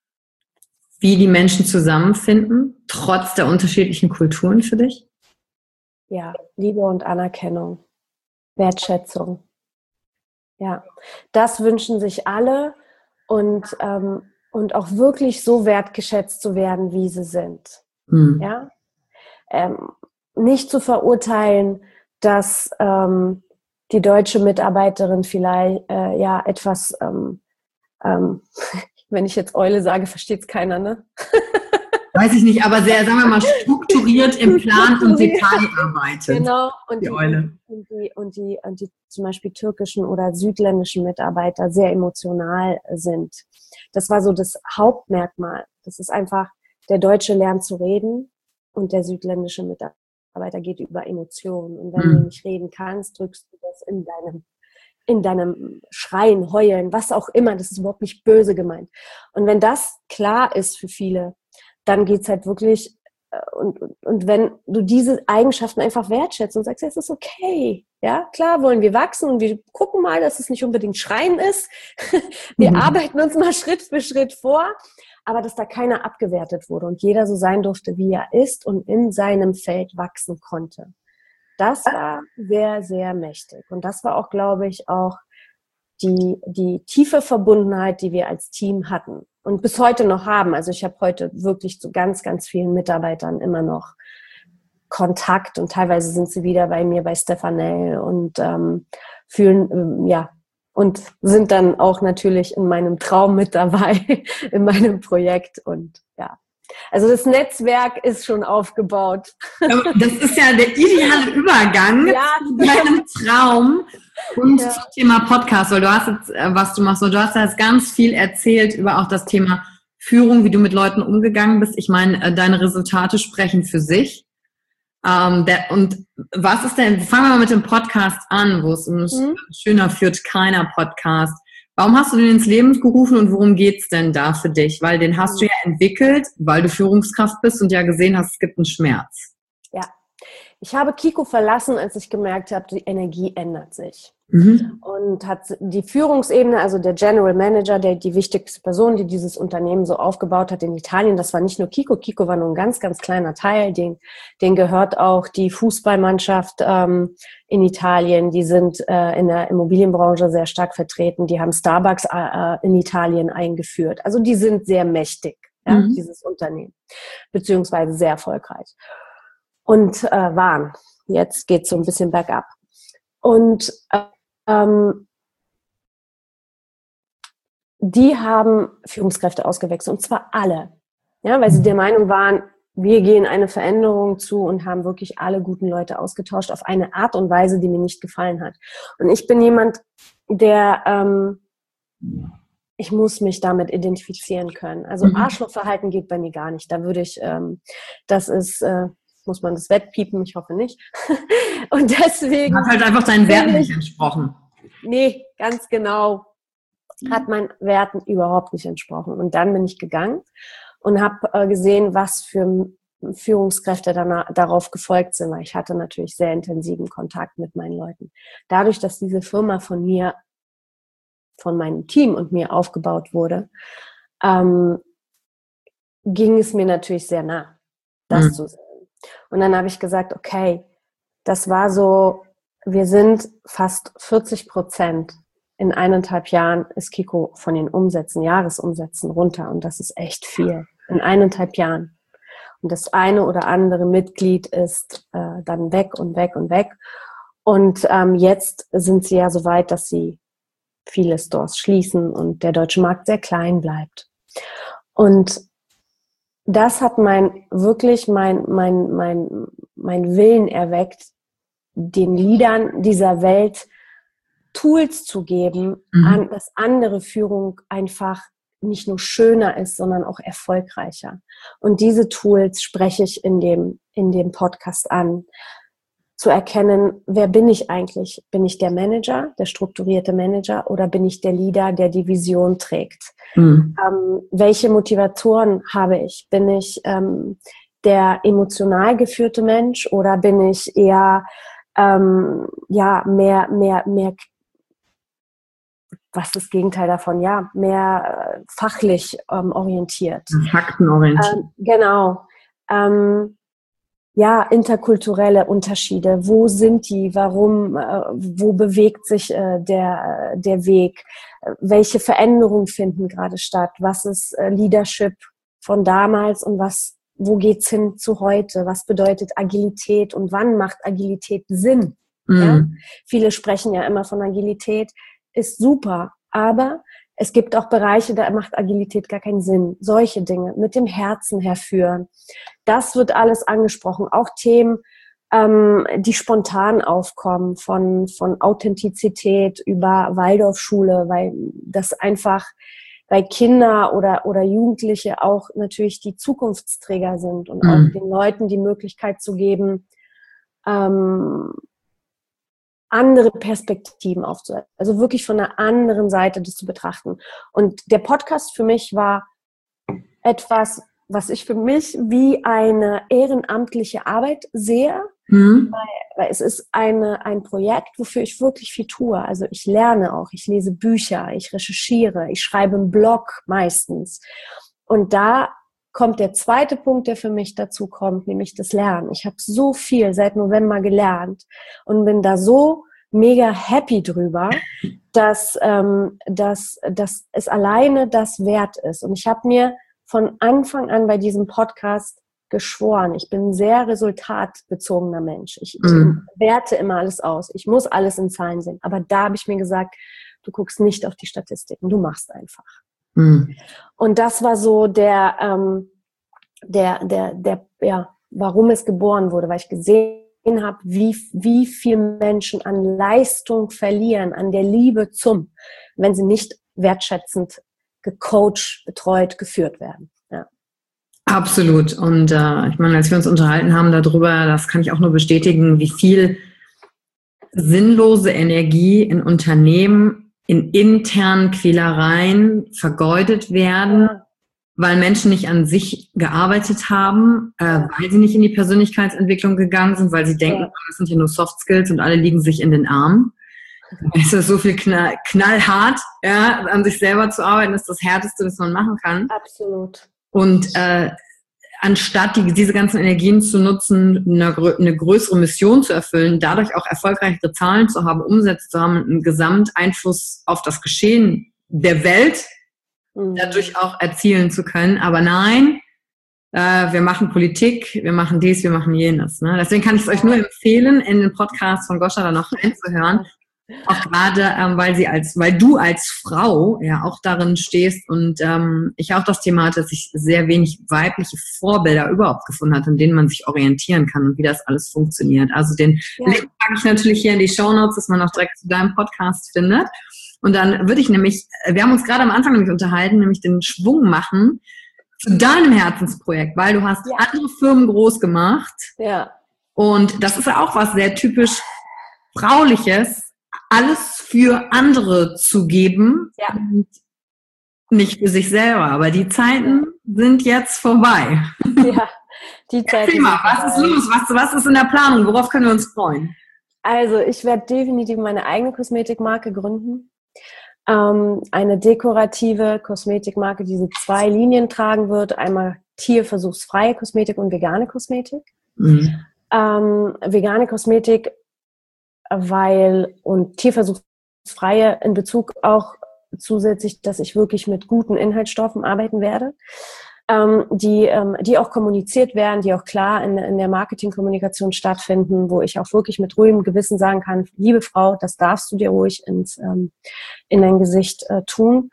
wie die Menschen zusammenfinden, trotz der unterschiedlichen Kulturen für dich? Ja, Liebe und Anerkennung, Wertschätzung. Ja, das wünschen sich alle und, ähm, und auch wirklich so wertgeschätzt zu werden, wie sie sind. Mhm. Ja, ähm, nicht zu verurteilen, dass ähm, die deutsche Mitarbeiterin vielleicht äh, ja etwas, ähm, ähm, wenn ich jetzt Eule sage, versteht es keiner, ne? Weiß ich nicht, aber sehr, sagen wir mal, strukturiert im Plan und Detail arbeitet. Genau, und die, die, Eule. Und, die, und, die, und die zum Beispiel türkischen oder südländischen Mitarbeiter sehr emotional sind. Das war so das Hauptmerkmal. Das ist einfach, der Deutsche lernt zu reden und der südländische Mitarbeiter geht über Emotionen. Und wenn hm. du nicht reden kannst, drückst du das in deinem in deinem Schreien, Heulen, was auch immer. Das ist überhaupt nicht böse gemeint. Und wenn das klar ist für viele, dann geht's halt wirklich, und, und, und wenn du diese Eigenschaften einfach wertschätzt und sagst, ja, es ist okay, ja, klar wollen wir wachsen und wir gucken mal, dass es nicht unbedingt Schreien ist. Wir mhm. arbeiten uns mal Schritt für Schritt vor, aber dass da keiner abgewertet wurde und jeder so sein durfte, wie er ist und in seinem Feld wachsen konnte. Das war sehr, sehr mächtig. Und das war auch, glaube ich, auch die, die tiefe Verbundenheit, die wir als Team hatten und bis heute noch haben. Also ich habe heute wirklich zu ganz, ganz vielen Mitarbeitern immer noch Kontakt und teilweise sind sie wieder bei mir bei Stefanel und ähm, fühlen, ähm, ja, und sind dann auch natürlich in meinem Traum mit dabei, in meinem Projekt und ja, Also das Netzwerk ist schon aufgebaut. Das ist ja der ideale Übergang ja. zu deinem Traum und ja. zum Thema Podcast, weil du hast jetzt, was du machst, du hast jetzt ganz viel erzählt über auch das Thema Führung, wie du mit Leuten umgegangen bist. Ich meine, deine Resultate sprechen für sich. Ähm, der, und was ist denn, fangen wir mal mit dem Podcast an, wo es um mhm. schöner führt keiner Podcast. Warum hast du den ins Leben gerufen und worum geht's denn da für dich? Weil den hast du ja entwickelt, weil du Führungskraft bist und ja gesehen hast, es gibt einen Schmerz. Ja, ich habe Kiko verlassen, als ich gemerkt habe, die Energie ändert sich. Mhm. Und hat die Führungsebene, also der General Manager, der die wichtigste Person, die dieses Unternehmen so aufgebaut hat in Italien, das war nicht nur Kiko, Kiko war nur ein ganz, ganz kleiner Teil, den, den gehört auch die Fußballmannschaft ähm, in Italien, die sind äh, in der Immobilienbranche sehr stark vertreten, die haben Starbucks äh, in Italien eingeführt, also die sind sehr mächtig, ja, mhm. dieses Unternehmen, beziehungsweise sehr erfolgreich und äh, waren. Jetzt geht's so ein bisschen bergab. Und ähm, die haben Führungskräfte ausgewechselt, und zwar alle. Ja, weil sie der Meinung waren, wir gehen eine Veränderung zu und haben wirklich alle guten Leute ausgetauscht auf eine Art und Weise, die mir nicht gefallen hat. Und ich bin jemand, der, ähm, ich muss mich damit identifizieren können. Also mhm. Arschlochverhalten geht bei mir gar nicht. Da würde ich, ähm, das ist... Äh, muss man das wettpiepen? Ich hoffe nicht. Und deswegen... Hat halt einfach deinen Werten nicht entsprochen. Nee, ganz genau. Hat meinen Werten überhaupt nicht entsprochen. Und dann bin ich gegangen und habe äh, gesehen, was für Führungskräfte danach, darauf gefolgt sind, weil ich hatte natürlich sehr intensiven Kontakt mit meinen Leuten. Dadurch, dass diese Firma von mir, von meinem Team und mir aufgebaut wurde, ähm, ging es mir natürlich sehr nah, das mhm. zu sehen. Und dann habe ich gesagt, okay, das war so, wir sind fast vierzig Prozent in eineinhalb Jahren ist Kiko von den Umsätzen, Jahresumsätzen runter. Und das ist echt viel. In eineinhalb Jahren. Und das eine oder andere Mitglied ist äh, dann weg und weg und weg. Und ähm, jetzt sind sie ja so weit, dass sie viele Stores schließen und der deutsche Markt sehr klein bleibt. Und das hat mein, wirklich mein, mein, mein, mein Willen erweckt, den Leadern dieser Welt Tools zu geben, mhm. an, dass andere Führung einfach nicht nur schöner ist, sondern auch erfolgreicher. Und diese Tools spreche ich in dem, in dem Podcast an. Zu erkennen, wer bin ich eigentlich? Bin ich der Manager, der strukturierte Manager, oder bin ich der Leader, der die Vision trägt? Mhm. Ähm, welche Motivatoren habe ich? Bin ich ähm, der emotional geführte Mensch oder bin ich eher ähm, ja mehr mehr mehr was ist das Gegenteil davon? Ja, mehr äh, fachlich ähm, orientiert. Faktenorientiert. Ähm, genau. Ähm, ja, interkulturelle Unterschiede. Wo sind die? Warum? Äh, wo bewegt sich äh, der, der Weg? Äh, welche Veränderungen finden gerade statt? Was ist äh, Leadership von damals und was, wo geht's hin zu heute? Was bedeutet Agilität und wann macht Agilität Sinn? Mhm. Ja? Viele sprechen ja immer von Agilität. Ist super, aber es gibt auch Bereiche, da macht Agilität gar keinen Sinn. Solche Dinge mit dem Herzen herführen. Das wird alles angesprochen. Auch Themen, ähm, die spontan aufkommen, von, von Authentizität über Waldorfschule, weil das einfach, weil Kinder oder, oder Jugendliche auch natürlich die Zukunftsträger sind und mhm. auch den Leuten die Möglichkeit zu geben, ähm, andere Perspektiven aufzuhalten. Also wirklich von einer anderen Seite das zu betrachten. Und der Podcast für mich war etwas, was ich für mich wie eine ehrenamtliche Arbeit sehe, mhm. weil, weil es ist eine, ein Projekt, wofür ich wirklich viel tue. Also ich lerne auch, ich lese Bücher, ich recherchiere, ich schreibe einen Blog meistens. Und da kommt der zweite Punkt, der für mich dazu kommt, nämlich das Lernen. Ich habe so viel seit November gelernt und bin da so mega happy drüber, dass, ähm, dass, dass es alleine das wert ist. Und ich habe mir von Anfang an bei diesem Podcast geschworen, ich bin ein sehr resultatbezogener Mensch. Ich, mhm. ich werte immer alles aus. Ich muss alles in Zahlen sehen. Aber da habe ich mir gesagt, du guckst nicht auf die Statistiken, du machst einfach. Mhm. Und das war so der, ähm, der, der, der, ja, warum es geboren wurde, weil ich gesehen habe, wie, wie viel Menschen an Leistung verlieren, an der Liebe zum, wenn sie nicht wertschätzend gecoacht, betreut, geführt werden. Ja. Absolut. Und äh, ich meine, als wir uns unterhalten haben darüber, das kann ich auch nur bestätigen, wie viel sinnlose Energie in Unternehmen, in internen Quälereien vergeudet werden, ja. weil Menschen nicht an sich gearbeitet haben, äh, ja. weil sie nicht in die Persönlichkeitsentwicklung gegangen sind, weil sie denken, ja. das sind hier nur Soft Skills und alle liegen sich in den Armen. Es ist so viel knall, knallhart, ja, an sich selber zu arbeiten, ist das Härteste, was man machen kann. Absolut. Und äh, anstatt die, diese ganzen Energien zu nutzen, eine, eine größere Mission zu erfüllen, dadurch auch erfolgreichere Zahlen zu haben, Umsätze zu haben, einen Gesamteinfluss auf das Geschehen der Welt mhm. dadurch auch erzielen zu können. Aber nein, äh, wir machen Politik, wir machen dies, wir machen jenes. Ne? Deswegen kann ich es euch nur empfehlen, in den Podcast von Goscha da noch reinzuhören. Auch gerade, ähm, weil sie als, weil du als Frau ja auch darin stehst und ähm, ich auch das Thema hatte, dass ich sehr wenig weibliche Vorbilder überhaupt gefunden hatte, an denen man sich orientieren kann und wie das alles funktioniert. Also den ja. Link packe ich natürlich hier in die Shownotes, dass man auch direkt zu deinem Podcast findet. Und dann würde ich nämlich, wir haben uns gerade am Anfang nämlich unterhalten, nämlich den Schwung machen zu deinem Herzensprojekt, weil du hast ja. andere Firmen groß gemacht. Ja. Und das ist ja auch was sehr typisch Frauliches, alles für andere zu geben ja. und nicht für sich selber. Aber die Zeiten sind jetzt vorbei. Ja, die Zeiten Erzähl mal, was ist los? Was, was ist in der Planung? Worauf können wir uns freuen? Also ich werde definitiv meine eigene Kosmetikmarke gründen. Ähm, eine dekorative Kosmetikmarke, die so zwei Linien tragen wird. Einmal tierversuchsfreie Kosmetik und vegane Kosmetik. Mhm. Ähm, vegane Kosmetik weil und tierversuchsfreie in Bezug auch zusätzlich, dass ich wirklich mit guten Inhaltsstoffen arbeiten werde, ähm, die, ähm, die auch kommuniziert werden, die auch klar in, in der Marketingkommunikation stattfinden, wo ich auch wirklich mit ruhigem Gewissen sagen kann, liebe Frau, das darfst du dir ruhig ins, ähm, in dein Gesicht äh, tun.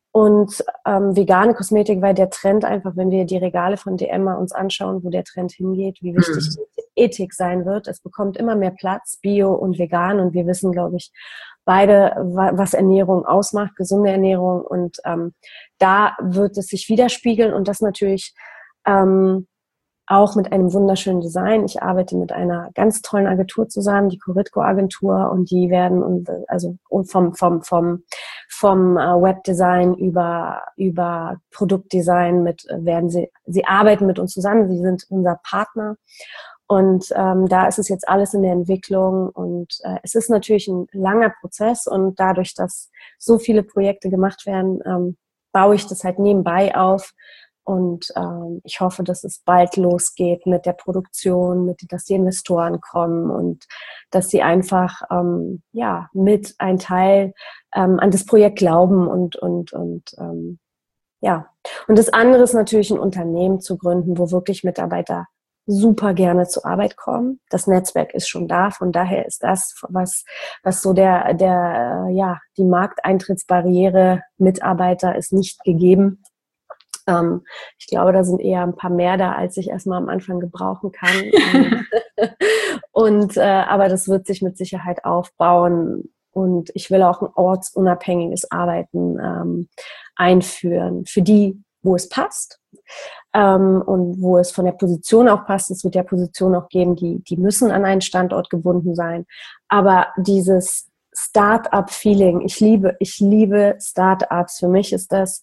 Und ähm, vegane Kosmetik, weil der Trend einfach, wenn wir die Regale von D M mal uns anschauen, wo der Trend hingeht, wie wichtig mhm. Ethik sein wird. Es bekommt immer mehr Platz, Bio und vegan. Und wir wissen, glaube ich, beide, was Ernährung ausmacht, gesunde Ernährung. Und ähm, da wird es sich widerspiegeln und das natürlich ähm, auch mit einem wunderschönen Design. Ich arbeite mit einer ganz tollen Agentur zusammen, die Coritco Agentur, und die werden also vom vom vom vom Webdesign über über Produktdesign mit werden sie sie arbeiten mit uns zusammen. Sie sind unser Partner. Und ähm, da ist es jetzt alles in der Entwicklung und äh, es ist natürlich ein langer Prozess und dadurch, dass so viele Projekte gemacht werden, ähm, baue ich das halt nebenbei auf. Und ähm, ich hoffe, dass es bald losgeht mit der Produktion, mit, dass die Investoren kommen und dass sie einfach ähm, ja mit ein Teil ähm, an das Projekt glauben und und und ähm, ja. Und das andere ist natürlich ein Unternehmen zu gründen, wo wirklich Mitarbeiter super gerne zur Arbeit kommen. Das Netzwerk ist schon da, von daher ist das, was was so der der ja die Markteintrittsbarriere Mitarbeiter ist nicht gegeben. Ähm, ich glaube, da sind eher ein paar mehr da, als ich erstmal am Anfang gebrauchen kann. und äh, aber das wird sich mit Sicherheit aufbauen. Und ich will auch ein ortsunabhängiges Arbeiten ähm, einführen, für die, wo es passt. Ähm, und wo es von der Position auch passt. Es wird ja Positionen auch geben, die, die müssen an einen Standort gebunden sein. Aber dieses Start-up-Feeling, ich liebe, ich liebe Start-ups. Für mich ist das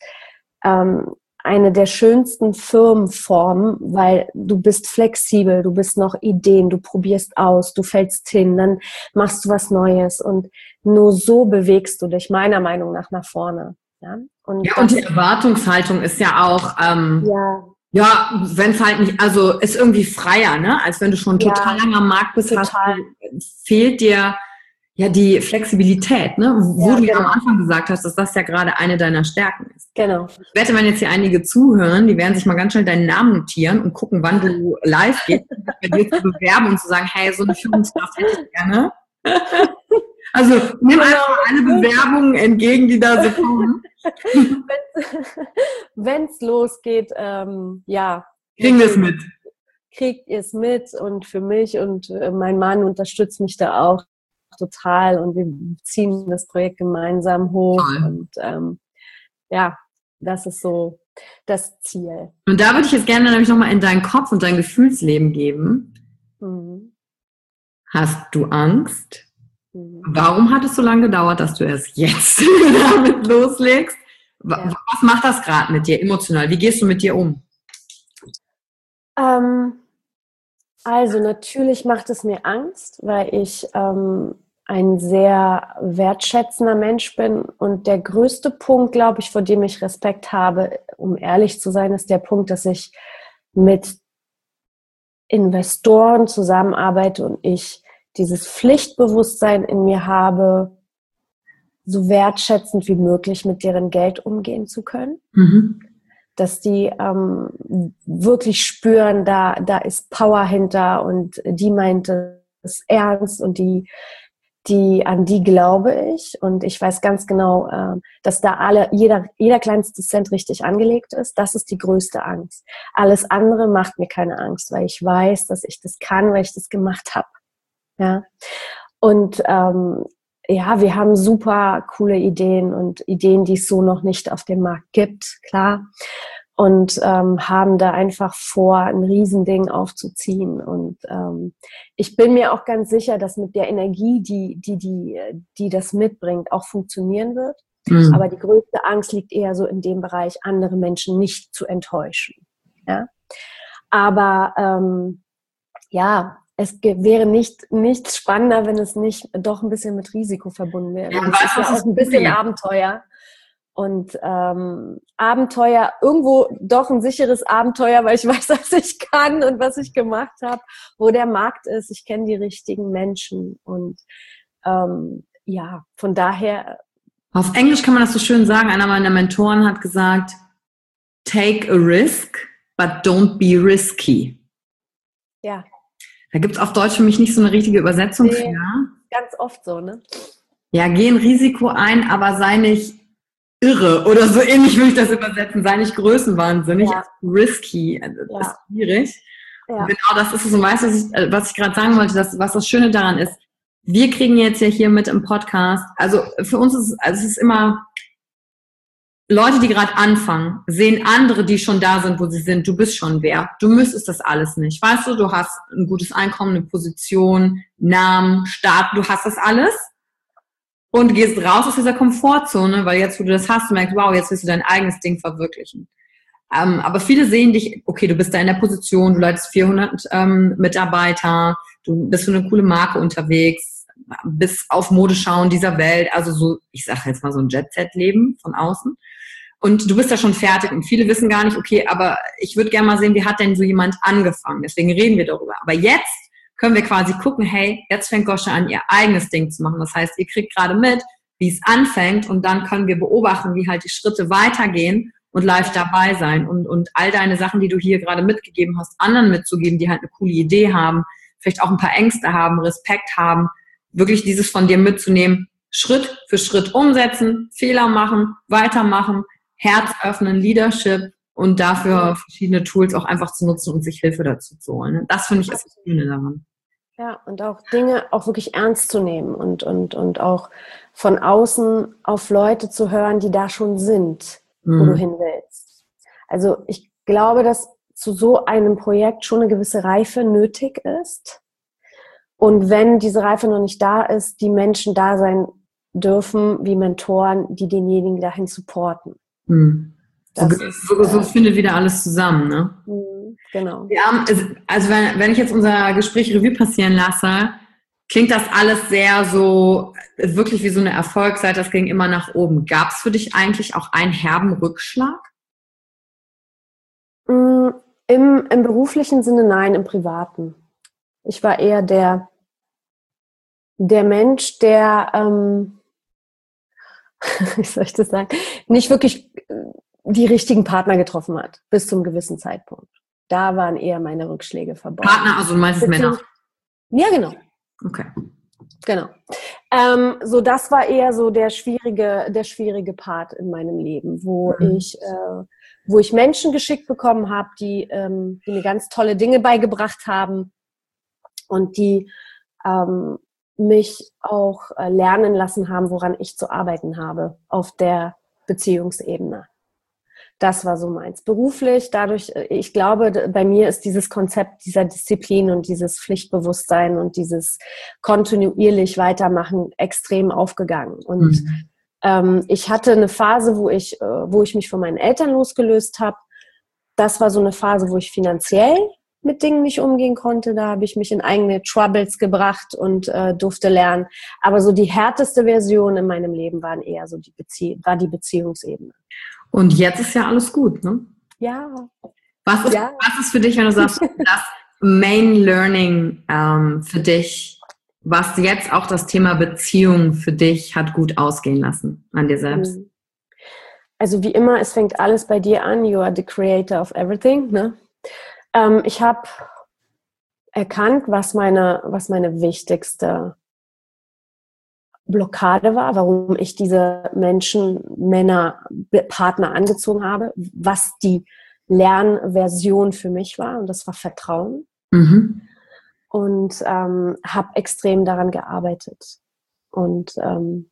ähm, eine der schönsten Firmenformen, weil du bist flexibel, du bist noch Ideen, du probierst aus, du fällst hin, dann machst du was Neues und nur so bewegst du dich meiner Meinung nach nach vorne. Ja, und, ja, und die Erwartungshaltung ist ja auch, ähm, ja, ja wenn es halt nicht, also ist irgendwie freier, ne? Als wenn du schon Ja, total lange am Markt bist, hast, total. fehlt dir ja die Flexibilität, ne? Wo Ja, du ja genau. am Anfang gesagt hast, dass das ja gerade eine deiner Stärken ist. Genau. Ich wette, wenn jetzt hier einige zuhören, die werden sich mal ganz schnell deinen Namen notieren und gucken, wann du live gehst, bei dir zu bewerben und zu sagen, hey, so eine Führungskraft hätte ich gerne. Also nimm einfach alle Bewerbungen entgegen, die da so kommen. Wenn es losgeht, ähm, ja, Kriegen wir es mit. Kriegt ihr es mit und für mich und äh, mein Mann unterstützt mich da auch total und wir ziehen das Projekt gemeinsam hoch Toll. und ähm, ja, das ist so das Ziel. Und da würde ich jetzt gerne nämlich nochmal in deinen Kopf und dein Gefühlsleben geben. Mhm. Hast du Angst? Mhm. Warum hat es so lange gedauert, dass du erst jetzt damit loslegst? Ja. Was macht das gerade mit dir emotional? Wie gehst du mit dir um? Ähm, also natürlich macht es mir Angst, weil ich ähm, ein sehr wertschätzender Mensch bin und der größte Punkt, glaube ich, vor dem ich Respekt habe, um ehrlich zu sein, ist der Punkt, dass ich mit Investoren zusammenarbeite und ich dieses Pflichtbewusstsein in mir habe, so wertschätzend wie möglich mit deren Geld umgehen zu können. Mhm. Dass die ähm, wirklich spüren, da, da ist Power hinter und die meint es ernst und die, die, an die glaube ich. Und ich weiß ganz genau, äh, dass da alle, jeder, jeder kleinste Cent richtig angelegt ist. Das ist die größte Angst. Alles andere macht mir keine Angst, weil ich weiß, dass ich das kann, weil ich das gemacht habe. Ja. Und ähm, ja, wir haben super coole Ideen und Ideen, die es so noch nicht auf dem Markt gibt, klar. Und ähm, haben da einfach vor, ein Riesending aufzuziehen. Und ähm, ich bin mir auch ganz sicher, dass mit der Energie, die, die, die, die das mitbringt, auch funktionieren wird. Mhm. Aber die größte Angst liegt eher so in dem Bereich, andere Menschen nicht zu enttäuschen. Ja? Aber ähm, ja, es wäre nicht, nichts spannender, wenn es nicht doch ein bisschen mit Risiko verbunden wäre. Ja, das ist ja auch ein bisschen ja. Abenteuer. Und ähm, Abenteuer, irgendwo doch ein sicheres Abenteuer, weil ich weiß, was ich kann und was ich gemacht habe, wo der Markt ist. Ich kenne die richtigen Menschen. Und ähm, ja, von daher... Auf Englisch kann man das so schön sagen. Einer meiner Mentoren hat gesagt, take a risk, but don't be risky. Ja. Da gibt es auf Deutsch für mich nicht so eine richtige Übersetzung nee, für. Ganz oft so, ne? Ja, geh ein Risiko ein, aber sei nicht irre oder so ähnlich würde ich das übersetzen. Sei nicht größenwahnsinnig, ja. risky. Das ja. ist schwierig. Ja. Und genau das ist es. Und weißt du, was ich, was ich gerade sagen wollte, dass, was das Schöne daran ist, wir kriegen jetzt ja hier mit im Podcast, also für uns ist es, also es ist immer... Leute, die gerade anfangen, sehen andere, die schon da sind, wo sie sind. Du bist schon wer. Du müsstest das alles nicht. Weißt du, du hast ein gutes Einkommen, eine Position, Namen, Staat, du hast das alles und gehst raus aus dieser Komfortzone, weil jetzt, wo du das hast, du merkst, wow, jetzt willst du dein eigenes Ding verwirklichen. Ähm, aber viele sehen dich, okay, du bist da in der Position, du leitest vierhundert ähm, Mitarbeiter, du bist für eine coole Marke unterwegs, bist auf Modeschauen dieser Welt, also so, ich sage jetzt mal so ein Jet-Set-Leben von außen. Und du bist ja schon fertig und viele wissen gar nicht, okay, aber ich würde gerne mal sehen, wie hat denn so jemand angefangen? Deswegen reden wir darüber. Aber jetzt können wir quasi gucken, hey, jetzt fängt Goscha an, ihr eigenes Ding zu machen. Das heißt, ihr kriegt gerade mit, wie es anfängt und dann können wir beobachten, wie halt die Schritte weitergehen und live dabei sein und, und all deine Sachen, die du hier gerade mitgegeben hast, anderen mitzugeben, die halt eine coole Idee haben, vielleicht auch ein paar Ängste haben, Respekt haben, wirklich dieses von dir mitzunehmen, Schritt für Schritt umsetzen, Fehler machen, weitermachen, Herz öffnen, Leadership und dafür verschiedene Tools auch einfach zu nutzen und sich Hilfe dazu zu holen. Das finde ich ist das Schöne daran. Ja, und auch Dinge auch wirklich ernst zu nehmen und, und, und auch von außen auf Leute zu hören, die da schon sind, mhm. wo du hin willst. Also ich glaube, dass zu so einem Projekt schon eine gewisse Reife nötig ist. Und wenn diese Reife noch nicht da ist, die Menschen da sein dürfen, wie Mentoren, die denjenigen dahin supporten. Hm. So, ist, so, so findet wieder alles zusammen, ne? Genau. Wir haben, also wenn, wenn ich jetzt unser Gespräch Revue passieren lasse, klingt das alles sehr so, wirklich wie so eine Erfolgsseite, das ging immer nach oben. Gab es für dich eigentlich auch einen herben Rückschlag? Im, im beruflichen Sinne nein, im privaten. Ich war eher der, der Mensch, der, ähm, wie soll ich das sagen, nicht wirklich die richtigen Partner getroffen hat, bis zum gewissen Zeitpunkt. Da waren eher meine Rückschläge verborgen. Partner, also meistens Männer? Ja, genau. Okay. Genau. Ähm, so, das war eher so der schwierige, der schwierige Part in meinem Leben, wo mhm. ich äh, wo ich Menschen geschickt bekommen habe, die, ähm, die mir ganz tolle Dinge beigebracht haben und die ähm, mich auch äh, lernen lassen haben, woran ich zu arbeiten habe auf der Beziehungsebene. Das war so meins. Beruflich, dadurch, ich glaube, bei mir ist dieses Konzept dieser Disziplin und dieses Pflichtbewusstsein und dieses kontinuierlich Weitermachen extrem aufgegangen. Und mhm. ähm, ich hatte eine Phase, wo ich, äh, wo ich mich von meinen Eltern losgelöst habe. Das war so eine Phase, wo ich finanziell mit Dingen nicht umgehen konnte. Da habe ich mich in eigene Troubles gebracht und äh, durfte lernen. Aber so die härteste Version in meinem Leben waren eher so die Bezie- war die Beziehungsebene. Und jetzt ist ja alles gut, ne? Ja. Was ist, ja. was ist für dich, wenn du sagst, das Main Learning ähm, für dich, was jetzt auch das Thema Beziehung für dich hat gut ausgehen lassen an dir selbst? Also wie immer, es fängt alles bei dir an. You are the creator of everything, ne? Ähm, ich habe erkannt, was meine, was meine wichtigste Blockade war, warum ich diese Menschen, Männer, Partner angezogen habe, was die Lernversion für mich war, und das war Vertrauen. Mhm. Und ähm, habe extrem daran gearbeitet. Und ähm,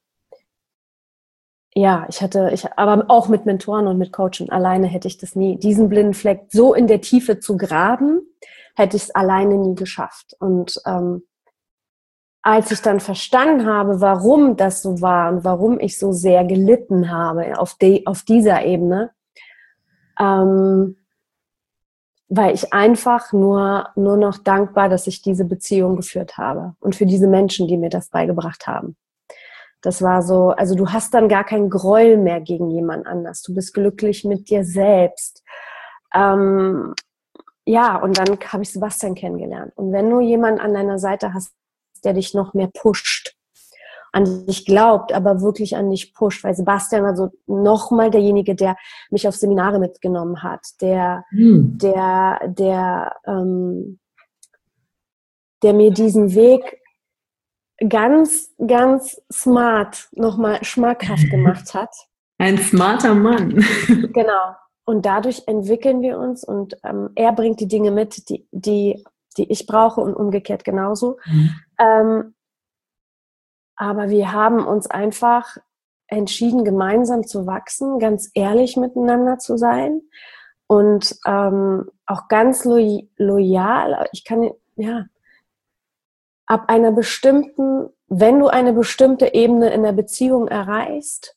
ja, ich hatte, ich, aber auch mit Mentoren und mit Coachen, alleine hätte ich das nie, diesen blinden Fleck so in der Tiefe zu graben, hätte ich es alleine nie geschafft. Und ähm, als ich dann verstanden habe, warum das so war und warum ich so sehr gelitten habe auf, de, auf dieser Ebene, ähm, war ich einfach nur, nur noch dankbar, dass ich diese Beziehung geführt habe und für diese Menschen, die mir das beigebracht haben. Das war so, also du hast dann gar keinen Groll mehr gegen jemand anders. Du bist glücklich mit dir selbst. Ähm, ja, und dann habe ich Sebastian kennengelernt. Und wenn du jemanden an deiner Seite hast, der dich noch mehr pusht, an dich glaubt, aber wirklich an dich pusht, weil Sebastian war so nochmal derjenige, der mich auf Seminare mitgenommen hat, der, hm. der, der, ähm, der mir diesen Weg ganz, ganz smart nochmal schmackhaft gemacht hat. Ein smarter Mann. Genau. Und dadurch entwickeln wir uns und ähm, er bringt die Dinge mit, die, die die ich brauche und umgekehrt genauso. Mhm. Ähm, aber wir haben uns einfach entschieden, gemeinsam zu wachsen, ganz ehrlich miteinander zu sein und ähm, auch ganz lo- loyal. Ich kann, ja, ab einer bestimmten, wenn du eine bestimmte Ebene in der Beziehung erreichst,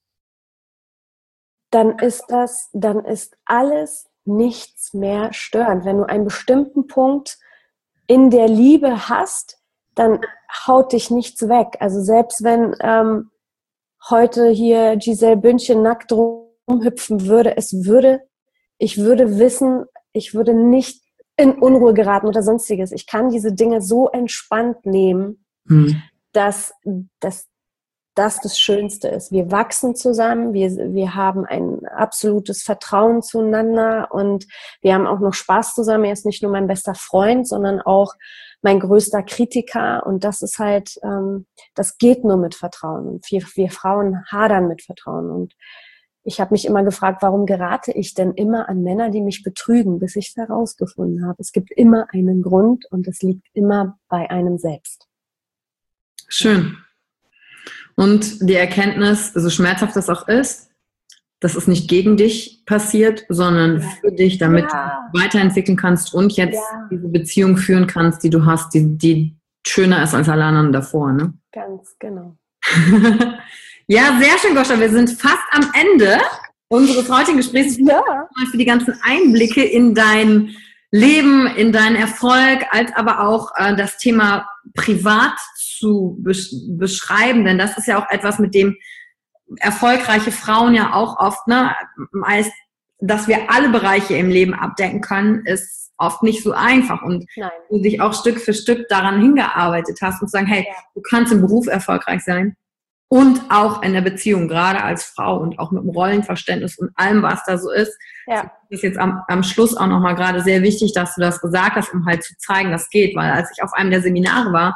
dann ist das, dann ist alles nichts mehr störend. Wenn du einen bestimmten Punkt in der Liebe hast, dann haut dich nichts weg. Also selbst wenn ähm, heute hier Giselle Bündchen nackt rumhüpfen würde, es würde, ich würde wissen, ich würde nicht in Unruhe geraten oder sonstiges. Ich kann diese Dinge so entspannt nehmen, hm. dass, dass das das Schönste ist. Wir wachsen zusammen, wir, wir haben ein absolutes Vertrauen zueinander und wir haben auch noch Spaß zusammen. Er ist nicht nur mein bester Freund, sondern auch mein größter Kritiker und das ist halt, ähm, das geht nur mit Vertrauen. Und wir, wir Frauen hadern mit Vertrauen und ich habe mich immer gefragt, warum gerate ich denn immer an Männer, die mich betrügen, bis ich es herausgefunden habe. Es gibt immer einen Grund und es liegt immer bei einem selbst. Schön. Und die Erkenntnis, so schmerzhaft das auch ist, dass es nicht gegen dich passiert, sondern ja. für dich, damit ja. du weiterentwickeln kannst und jetzt ja. diese Beziehung führen kannst, die du hast, die, die schöner ist als alle anderen davor. Ne? Ganz genau. Ja, sehr schön, Goscha. Wir sind fast am Ende unseres heutigen Gesprächs. Ja. Für die ganzen Einblicke in dein Leben, in deinen Erfolg, als aber auch äh, das Thema privat zu besch- beschreiben, denn das ist ja auch etwas, mit dem erfolgreiche Frauen ja auch oft, ne, als dass wir alle Bereiche im Leben abdecken können, ist oft nicht so einfach und Nein. du dich auch Stück für Stück daran hingearbeitet hast und zu sagen, hey, ja. du kannst im Beruf erfolgreich sein und auch in der Beziehung, gerade als Frau und auch mit dem Rollenverständnis und allem, was da so ist. Ja. Das ist jetzt am, am Schluss auch nochmal gerade sehr wichtig, dass du das gesagt hast, um halt zu zeigen, dass geht, weil als ich auf einem der Seminare war,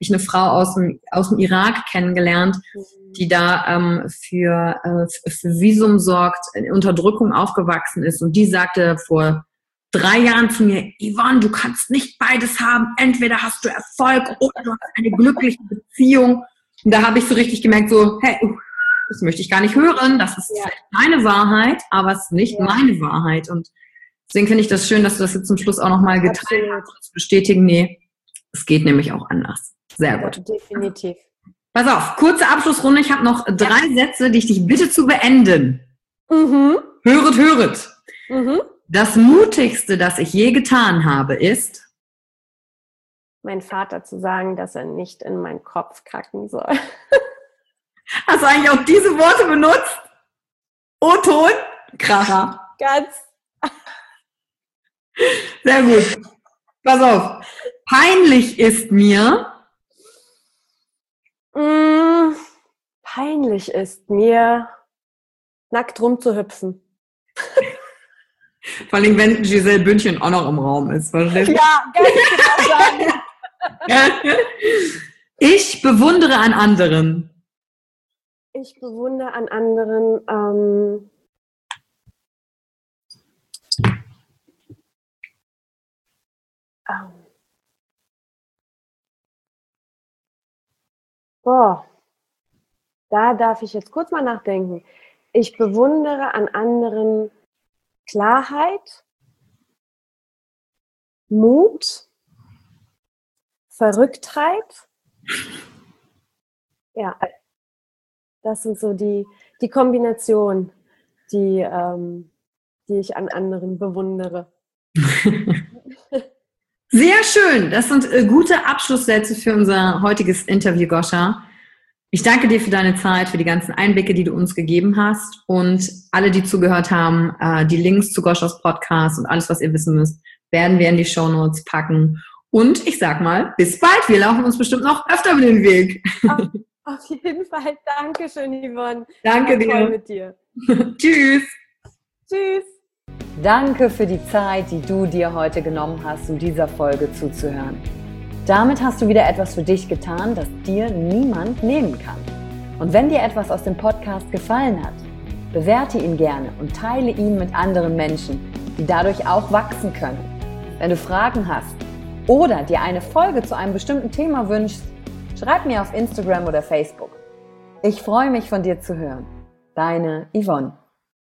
ich eine Frau aus dem, aus dem Irak kennengelernt, die da ähm, für, äh, für Visum sorgt, in Unterdrückung aufgewachsen ist. Und die sagte vor drei Jahren zu mir, Yvonne, du kannst nicht beides haben. Entweder hast du Erfolg oder du hast eine glückliche Beziehung. Und da habe ich so richtig gemerkt, so, hey, das möchte ich gar nicht hören. Das ist ja meine Wahrheit, aber es ist nicht ja. meine Wahrheit. Und deswegen finde ich das schön, dass du das jetzt zum Schluss auch nochmal geteilt hast, um zu bestätigen, nee, es geht nämlich auch anders. Sehr gut. Ja, definitiv. Pass auf, kurze Abschlussrunde. Ich habe noch drei ja. Sätze, die ich dich bitte zu beenden. Mhm. Höret, höret. Mhm. Das Mutigste, das ich je getan habe, ist, mein Vater zu sagen, dass er nicht in meinen Kopf kacken soll. Hast du eigentlich auch diese Worte benutzt? O-Ton? Krass. Ganz. Sehr gut. Pass auf. Peinlich ist mir, Mm, peinlich ist mir, nackt rumzuhüpfen. Vor allem, wenn Giselle Bündchen auch noch im Raum ist. Verstehst du? Ja, ganz genau sagen. Ich bewundere an anderen. Ich bewundere an anderen, ähm, ähm, Boah, da darf ich jetzt kurz mal nachdenken. Ich bewundere an anderen Klarheit, Mut, Verrücktheit. Ja, das sind so die, die Kombinationen, die, ähm, die ich an anderen bewundere. Sehr schön. Das sind äh, gute Abschlusssätze für unser heutiges Interview, Goscha. Ich danke dir für deine Zeit, für die ganzen Einblicke, die du uns gegeben hast. Und alle, die zugehört haben, äh, die Links zu Goschas Podcast und alles, was ihr wissen müsst, werden wir in die Shownotes packen. Und ich sag mal, bis bald. Wir laufen uns bestimmt noch öfter über den Weg. Auf, auf jeden Fall. Dankeschön, Yvonne. Danke dir. Toll mit dir. Tschüss. Tschüss. Danke für die Zeit, die du dir heute genommen hast, um dieser Folge zuzuhören. Damit hast du wieder etwas für dich getan, das dir niemand nehmen kann. Und wenn dir etwas aus dem Podcast gefallen hat, bewerte ihn gerne und teile ihn mit anderen Menschen, die dadurch auch wachsen können. Wenn du Fragen hast oder dir eine Folge zu einem bestimmten Thema wünschst, schreib mir auf Instagram oder Facebook. Ich freue mich, von dir zu hören. Deine Yvonne.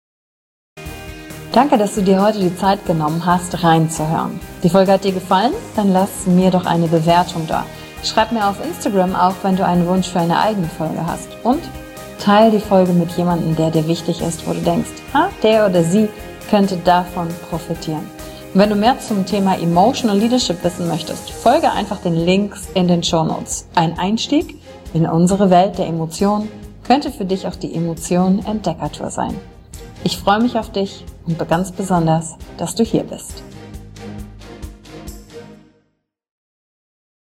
Danke, dass du dir heute die Zeit genommen hast, reinzuhören. Die Folge hat dir gefallen? Dann lass mir doch eine Bewertung da. Schreib mir auf Instagram auch, wenn du einen Wunsch für eine eigene Folge hast. Und teile die Folge mit jemandem, der dir wichtig ist, wo du denkst, ha, der oder sie könnte davon profitieren. Und wenn du mehr zum Thema Emotional Leadership wissen möchtest, folge einfach den Links in den Shownotes. Ein Einstieg in unsere Welt der Emotionen könnte für dich auch die Emotionen Entdeckertour sein. Ich freue mich auf dich und ganz besonders, dass du hier bist.